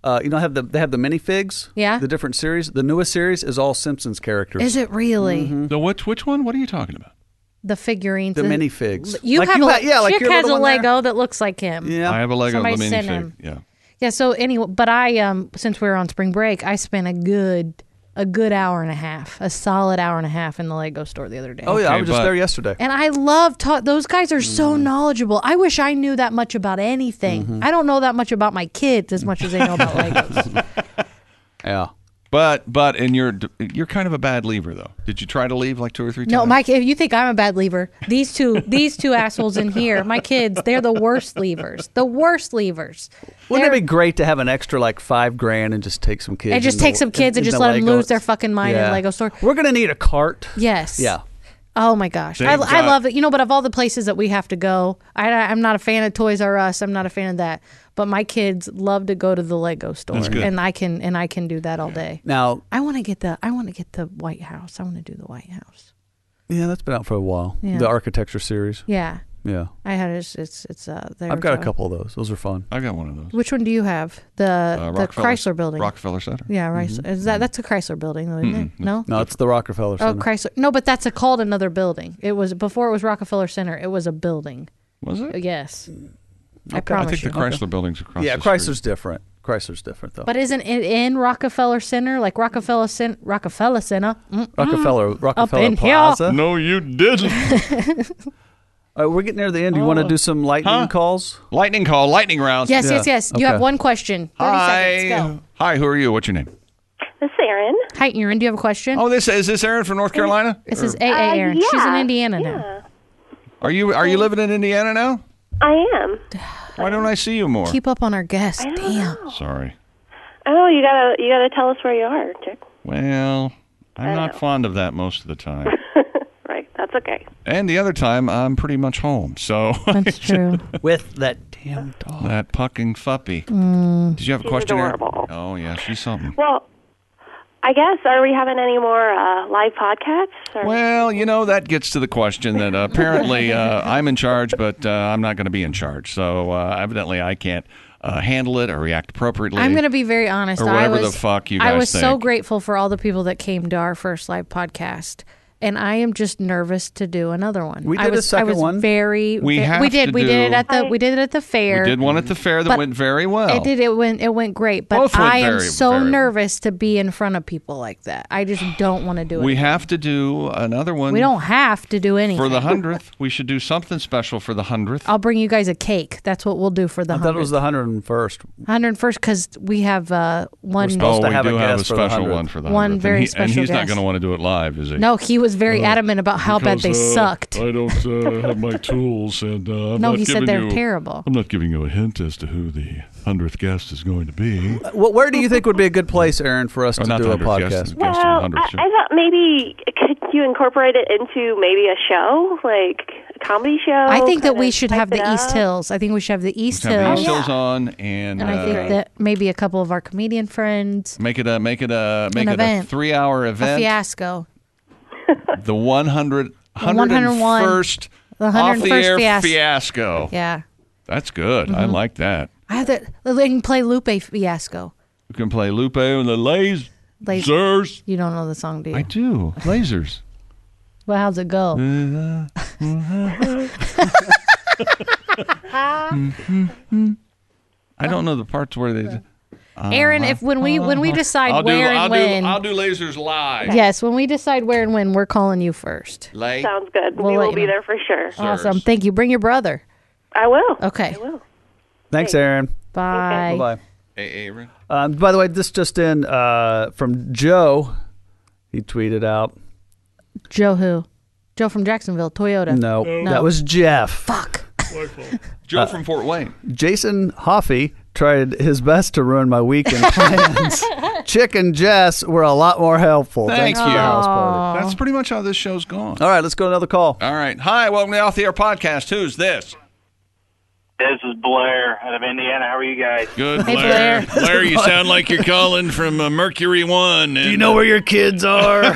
Uh, you know, have the they have the minifigs. Yeah. The different series. The newest series is all Simpsons characters. Is it really? Mm-hmm. The which which one? What are you talking about? The figurines. The minifigs. You Like have you a ha- yeah, like Chick your has a little one there. Lego that looks like him. Yeah. I have a Lego Somebody the sent minifig. him. Yeah. Yeah. So anyway, but I um since we were on spring break, I spent a good a good hour and a half, a solid hour and a half in the Lego store the other day. Oh yeah, I Okay, was just but- there yesterday. And I love ta- those guys are so knowledgeable. I wish I knew that much about anything. Mm-hmm. I don't know that much about my kids as much as they know about Legos. Yeah. But but and you're you're kind of a bad lever though. Did you try to leave like two or three times? No, Mike, if you think I'm a bad lever, these two these two assholes in here, my kids, they're the worst levers. The worst levers. Wouldn't They're- it be great to have an extra like five grand and just take some kids? And just in the- take some kids in- and in just the let them Lego- lose their fucking mind in Yeah. a Lego store? We're gonna need a cart. Yes. Yeah. Oh my gosh, They've I, I got- love it. You know, but of all the places that we have to go, I, I'm not a fan of Toys R Us. I'm not a fan of that. But my kids love to go to the Lego store, That's good. and I can and I can do that all day. Now, I want to get the I want to get the White House. I want to do the White House. yeah, that's been out for a while. Yeah. The architecture series. Yeah, Yeah. I had it's it's, it's uh. There, I've got a so- couple of those. Those are fun. I got one of those. Which one do you have? The Uh, the Rockefeller- Chrysler building. Rockefeller Center. Yeah, right. Is that that's a Chrysler building, though, isn't it? No. No, it's the Rockefeller Oh, Center. Chrysler. No, but that's a, called another building. It was before it was Rockefeller Center. It was a building. Was it? Yes. I I promise think you. the Chrysler building's across yeah, the street. Chrysler's different. Chrysler's different though. But isn't it in Rockefeller Center? Like Rockefeller Center? Rockefeller Center? Mm. Here, Rockefeller in here. Plaza. No, you didn't. All right, we're getting near the end. Do you want to do some lightning Huh? calls? Lightning call, lightning round. Yes, Yeah. yes, yes. You Okay. have one question. thirty Hi. seconds. Go. Hi, who are you? What's your name? This is Erin. Hi, Aaron. Do you have a question? Oh, this is this Aaron from North Carolina? This is A A Uh, Aaron. She's in yeah, Indiana now. Yeah, Are you are you living in Indiana now? I am. Why don't I see you more? Keep up on our guests. I don't Damn. know. Sorry. Oh, you gotta you gotta tell us where you are, Chick. Well, I'm I not know. fond of that most of the time. Right, that's okay. And the other time, I'm pretty much home. So That's true. With that damn dog. that pucking fuppy. Mm. Did you have a She's question? Aaron? adorable. Oh yeah, she's something. Well, I guess are we having any more uh, live podcasts? Or? Well, you know, that gets to the question that uh, apparently uh, I'm in charge, but uh, I'm not going to be in charge. So uh, evidently I can't uh, handle it or react appropriately. I'm going to be very honest. Or I whatever was, the fuck you I guys was so think. grateful for all the people that came to our first live podcast. And I am just nervous to do another one. We I did a was, second I was one. Very, We ve- have we did. to we did it do- at the. We did it at the fair. We did one at the fair that But went very well. It did. It went. It went great. But Both went I am very, so very well. nervous to be in front of people like that. I just don't want to do it. We again. have to do another one. We don't have to do anything for the hundredth. We should do something special for the hundredth. I'll bring you guys a cake. That's what we'll do for the I thought it was hundredth. the hundred and first. Hundred first because we have uh, one. supposed Oh, to we have a do have a guest for the special hundredth. one for the One hundredth. very and he, special And he's not guest. going to want to do it live, is he? No, he was very adamant about how bad they Because, uh, sucked. I don't uh, have my tools, and uh, I'm No, not he said giving they're you, terrible. I'm not giving you a hint as to who the hundredth guest is going to be. Well, where do you think would be a good place, Aaron, for us Oh, to not do the a hundredth guest, podcast? the guest Well, of the I, hundredth. I thought maybe could you incorporate it into maybe a show, like a comedy show? I think that kinda we should have spice the it East up? Think I think we should have the East Have the Hills. East Oh, Hills yeah. on, and, And I uh, think that maybe a couple of our comedian friends. make it a make it a make An it event. a three-hour A event. fiasco. The one hundred, one hundred one. first The off one hundred the first air fiasco. fiasco. Yeah. That's good. I like that. I have that. They can play Lupe Fiasco. You can play Lupe and the Lasers. Lasers. You don't know the song, do you? I do. Lasers. Well, how's it go? I don't know the parts where they. Aaron, if when we when we decide I'll do. where and I'll when, do. I'll do lasers live. yes, when we decide where and when, we're calling you first. Late. Sounds good. We'll we let will you be know. there for sure. Awesome. Thank you. Bring your brother. I will. Okay. I will. Thanks, Aaron. Bye. Bye bye. Hey, Aaron. Um, by the way, this just in uh, from Joe. He tweeted out. Joe who? Joe from Jacksonville, Toyota. No, No. that was Jeff. Fuck. Joe from Fort Wayne. Jason Hoffey tried his best to ruin my weekend plans. Chick and Jess were a lot more helpful. Thank Thanks for you. the house party. That's pretty much how this show's gone. All right, let's go to another call. All right. Hi, welcome to the Off the Air Podcast. Who's this? This is Blair out of Indiana. How are you guys? Good, Hey, Blair. Blair. Blair, you sound like you're calling from uh, Mercury One. Do you know where your kids are?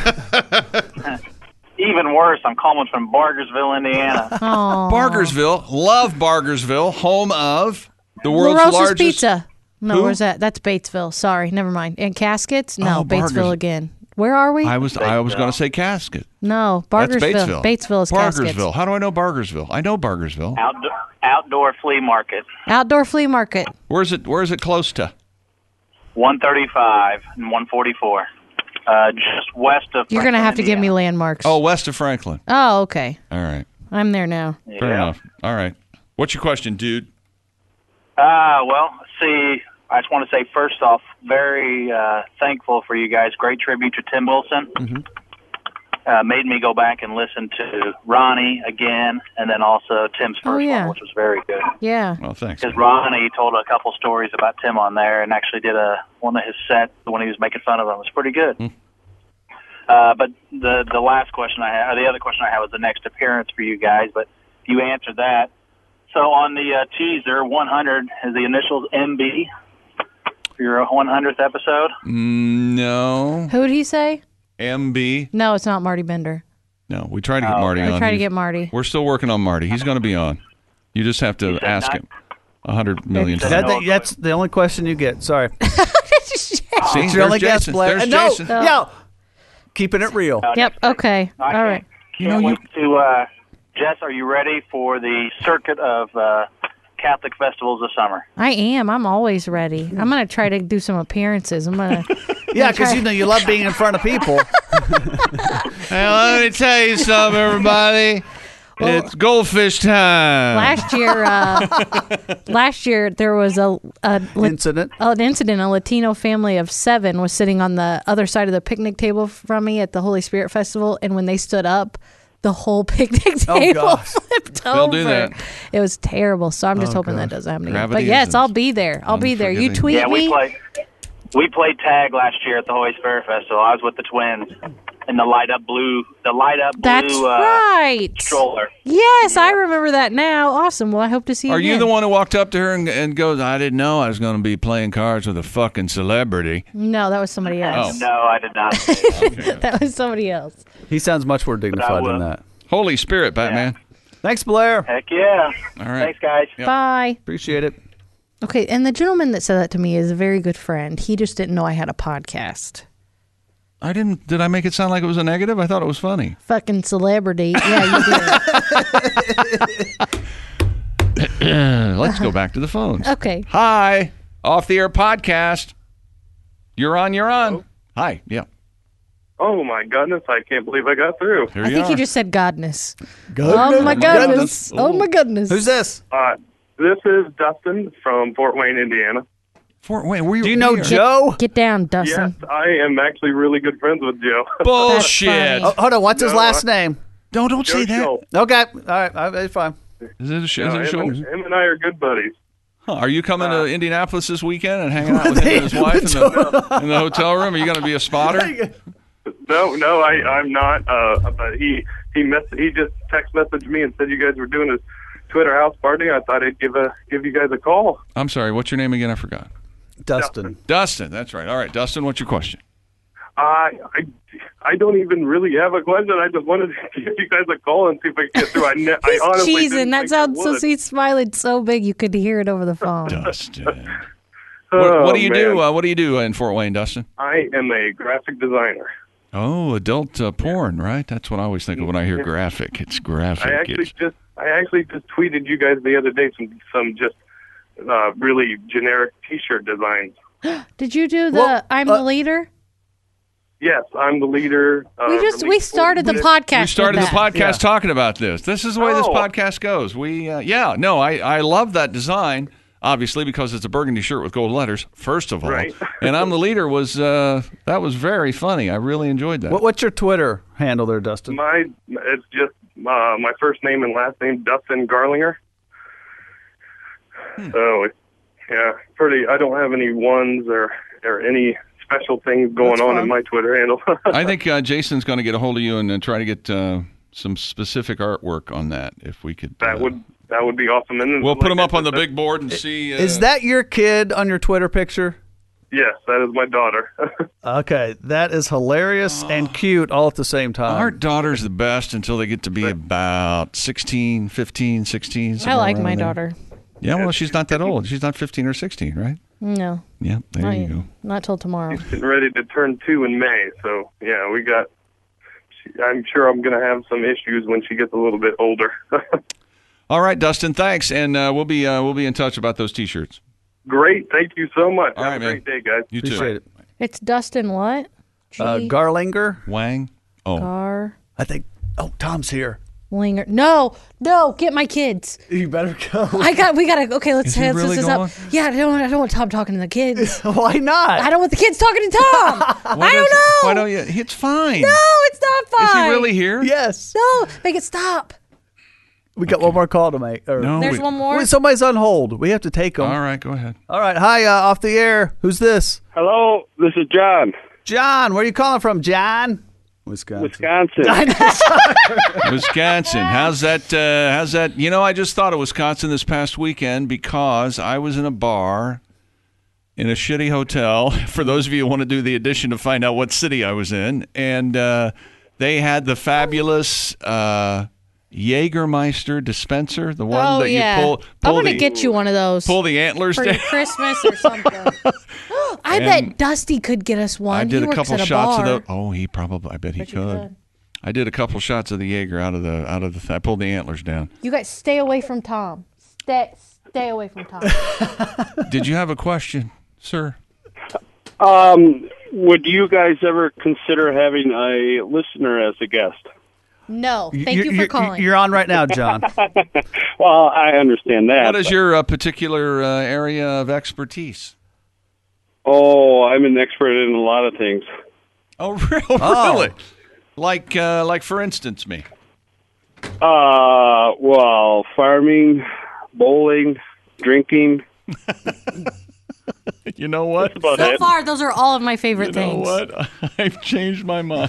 Even worse, I'm calling from Bargersville, Indiana. Aw. Bargersville. Love Bargersville, home of the La world's Rosa's largest Pizza. No, Who? where's that? That's Batesville. Sorry, never mind. And Caskets? No, Oh, Batesville Bargers- again. Where are we? I was I was going to say Casket. no, That's Bargersville. Batesville. Batesville is Caskets. Bargersville. How do I know Bargersville? I know Bargersville. Outdoor, outdoor flea market. Outdoor flea market. Where's it? Where is it close to? one thirty-five and one forty-four. Uh, just west of You're going to Franklin, have to give me Indiana. landmarks. Oh, west of Franklin. Oh, okay. All right. I'm there now. Fair enough. All right. What's your question, dude? Uh, well, see, I just want to say first off, very uh, thankful for you guys. Great tribute to Tim Wilson. Mm-hmm. Uh, made me go back and listen to Ronnie again, and then also Tim's first Oh, yeah. one, which was very good. Yeah. Well, thanks. Because Ronnie told a couple stories about Tim on there, and actually did a one of his sets when he was making fun of him. It was pretty good. Hmm. Uh, but the the last question I had, or the other question I had, was the next appearance for you guys. But you answered that. So on the uh, teaser, one hundred is the initials M B for your one hundredth episode. Mm, no. Who did he say? M B. No, it's not Marty Bender. No, we tried to get Oh, Marty okay. on. We tried to He's- get Marty. We're still working on Marty. He's going to be on. You just have to You said ask not- him a hundred million said times. That, that's the only question you get. Sorry. See, It's your only there's guess, Jason. Blair. There's no, Jason. no. Keeping it real. Yep. Okay. I All can't- right. You know, can't you wait to uh, Jess, are you ready for the circuit of uh, Catholic festivals this summer? I am. I'm always ready. I'm going to try to do some appearances. I'm going to. Yeah, because you know you love being in front of people. Hey, let me tell you something, everybody. It's goldfish time. Last year, uh, last year there was a, a Incident. an incident. A Latino family of seven was sitting on the other side of the picnic table from me at the Holy Spirit Festival, and when they stood up, the whole picnic Oh, table gosh. flipped They'll over. do that. It was terrible. So I'm just Oh, hoping that gosh. doesn't happen again. Gravity But yes, is I'll be there. I'll be there. You unforgiving. tweet Yeah, we me. played. We played tag last year at the Holy Spirit Festival. I was with the twins in the light up blue, the light up blue That's uh, right. stroller. Yes, I remember that now. Awesome. Well, I hope to see you Are you again. the one who walked up to her and, and goes, I didn't know I was going to be playing cards with a fucking celebrity? No, that was somebody else. No, I did not. That was somebody else. He sounds much more dignified will. than that. Holy Spirit, Batman. Thanks, Blair. Heck yeah! All right. Thanks, guys. Yep. Bye. Appreciate it. Okay, and the gentleman that said that to me is a very good friend. He just didn't know I had a podcast. I didn't. Did I make it sound like it was a negative? I thought it was funny. Fucking celebrity. Yeah, you did. Let's go back to the phones. Okay. Hi, Off the Air Podcast. You're on. You're on. Hi. Yeah. Oh my goodness! I can't believe I got through. Here I you think are. you just said godness. Goodness. Oh my goodness. goodness. Oh my goodness. Who's this? Uh, this is Dustin from Fort Wayne, Indiana. Fort Wayne. Were you, Do you know where? Joe? Get down, Dustin. Yes, I am actually really good friends with Joe. Bullshit. That's funny. Oh, hold on. What's his No, last I- name? No, don't say Joe that. Schultz. Okay. All right. All right. It's fine. Is it a, sh- Yeah, is it a show? him, and, him and I are good buddies. Huh, are you coming Uh, to Indianapolis this weekend and hanging out with him and his wife in the, in the hotel room? Are you going to be a spotter? No, no, I, I'm not. Uh, but he he mess, he just text messaged me and said you guys were doing a Twitter house party. I thought I'd give a give you guys a call. I'm sorry. What's your name again? I forgot. Dustin. Dustin. That's right. All right, Dustin. What's your question? I I I don't even really have a question. I just wanted to give you guys a call and see if I can get through. I, ne- I He's honestly cheesing. didn't That think I sounds so. would. He's smiling so big you could hear it over the phone. Dustin. what, Oh, what do you do? man. Uh, what do you do in Fort Wayne, Dustin? I am a graphic designer. Oh, adult uh, porn, right? That's what I always think of when I hear graphic. It's graphic. I actually It's- just I actually just tweeted you guys the other day some some just uh, really generic T-shirt designs. Did you do the Well, I'm uh, the leader? Yes, I'm the leader. Uh, We just we released started the forty-six podcast. we started the with that. podcast Yeah. talking about this. This is the way this Oh. podcast goes. We, uh, yeah, no, I, I love that design, obviously, because it's a burgundy shirt with gold letters, first of all. Right. And I'm the leader was, uh, that was very funny. I really enjoyed that. What, what's your Twitter handle there, Dustin? My it's just uh, my first name and last name, Dustin Garlinger. Hmm. So it's yeah, pretty. I don't have any ones or or any special things going That's on fine. in my Twitter handle. I think uh, Jason's going to get a hold of you and uh, try to get uh, some specific artwork on that, if we could. that uh, would that would be awesome. And We'll put like them I up on the said, big board and see. Uh, Is that your kid on your Twitter picture? Yes, that is my daughter. Okay, that is hilarious and cute all at the same time. Our daughter's the best until they get to be about sixteen, fifteen, sixteen. I somewhere like around my there. daughter. Yeah, well, she's not that old. She's not fifteen or sixteen, right? No. Yeah, there not you yet. go. Not till tomorrow. Getting ready to turn two in May, so yeah, we got. she- I'm sure I'm going to have some issues when she gets a little bit older. All right, Dustin, thanks, and uh, we'll be uh, we'll be in touch about those T-shirts. Great, thank you so much. All have right, a man. great day, guys. You Appreciate too. it. It's Dustin what? G- Uh, Garlinger. Wang. Oh, Gar. I think. Oh, Tom's here. Linger. No, no, get my kids. You better go. I got. We gotta. Okay, let's Is he let's really this going? up. Yeah, I don't. I don't want Tom talking to the kids. Why not? I don't want the kids talking to Tom. Why I don't does- know. Why don't you? It's fine. No, it's not fine. Is he really here? Yes. No, make it stop. We got one more call to make. Or- No. There's we- one more. Wait, somebody's on hold. We have to take them. All right, go ahead. All right. Hi, uh, off the air. Who's this? Hello, this is John. John. Where are you calling from, John? Wisconsin. Wisconsin. Wisconsin. How's that? Uh, how's that? You know, I just thought of Wisconsin this past weekend because I was in a bar in a shitty hotel. For those of you who want to do the addition to find out what city I was in, and uh, they had the fabulous uh, Jägermeister dispenser, the one oh that yeah. you pull. I pull want to the, get you one of those. pull the antlers for down. your Christmas or something. I And bet Dusty could get us one. I did he a works couple at a shots bar. of the. Oh, he probably. I bet he Bet you could. could. I did a couple shots of the Jaeger out of the out of the. Th- I pulled the antlers down. You guys stay away from Tom. Stay stay away from Tom. Did you have a question, sir? Um, would you guys ever consider having a listener as a guest? No, thank You're- you for you're- calling. You're on right now, John. Well, I understand that. What is but- your uh, particular uh, area of expertise? Oh, I'm an expert in a lot of things. Oh, real, Oh. really? Like, uh, like for instance, me. Uh, well, farming, bowling, drinking. You know what? That's about so it. far, those are all of my favorite You know things. what? I've changed my mind.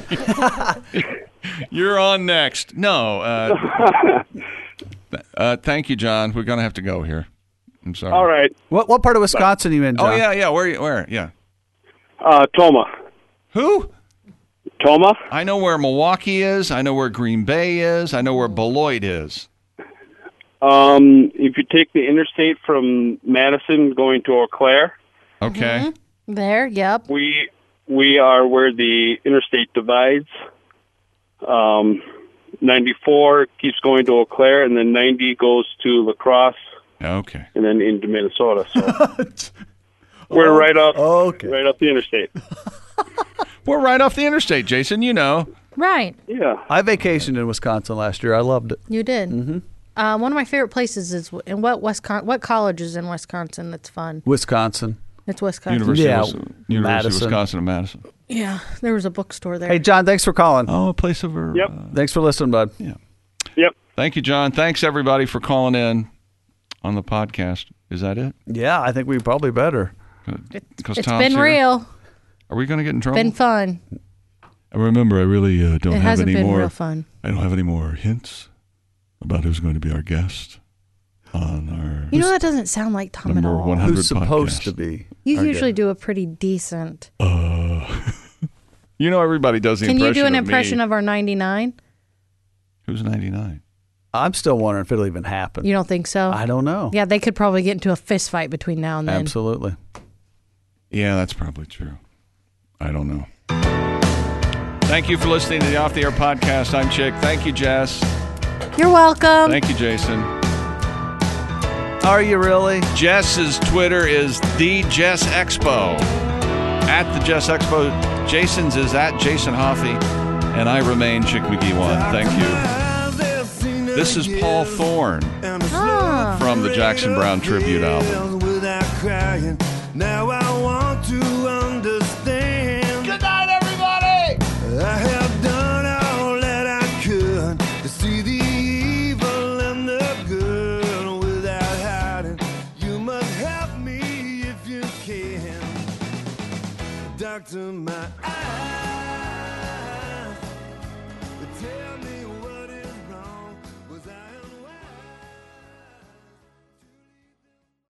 You're on next. No. Uh, th- uh, thank you, John. We're gonna have to go here. I'm sorry. All right. What what part of Wisconsin are you in, John? Oh yeah, yeah. Where? you- Where? Yeah. Uh, Toma. Who? Toma? I know where Milwaukee is. I know where Green Bay is. I know where Beloit is. Um, if you take the interstate from Madison going to Eau Claire, Okay. There, yep. we we are where the interstate divides. Um, ninety-four keeps going to Eau Claire, and then ninety goes to La Crosse, Okay. and then into Minnesota. So we're Oh, right off, okay. right off the interstate. We're right off the interstate, Jason. You know. Right, Yeah. I vacationed in Wisconsin last year. I loved it. you did. Mm-hmm. Uh, one of my favorite places is in what Wisconsin. What college is in Wisconsin that's fun? Wisconsin. It's Wisconsin. University, Yeah, of, Wis- University Madison. of Wisconsin in Madison. Yeah, there was a bookstore there. Hey, John, thanks for calling. Oh, a place of her. Yep. Uh, Thanks for listening, bud. Yep. thank you, John. Thanks everybody for calling in on the podcast. Is that it? Yeah, I think we probably better. Because it's Tom's been here? real, Are we going to get in trouble? been fun. Remember, I really uh, don't It have hasn't any been more. real fun. I don't have any more hints about who's going to be our guest on our You know that doesn't sound like Tom at number all. one hundred Who's supposed podcast. to be? You our usually guest? do a pretty decent. Uh, You know everybody does the Can you impression do an of impression me. of our ninety-nine? Who's ninety-nine? I'm still wondering if it'll even happen. You don't think so? I don't know. Yeah, they could probably get into a fist fight between now and then. Absolutely. Yeah, that's probably true. I don't know. Thank you for listening to the Off the Air podcast. I'm Chick. Thank you, Jess. You're welcome. Thank you, Jason. Are you really? Jess's Twitter is the Jess Expo. At the Jess Expo. Jason's is at Jason Hoffey. And I remain Chick McGee one. Thank you. This is Paul Thorne Ah. from the Jackson Brown tribute album. Without crying, now I want to understand. Good night, everybody. I have done all that I could to see the evil and the good without hiding. You must help me if you can. Doctor, my eyes.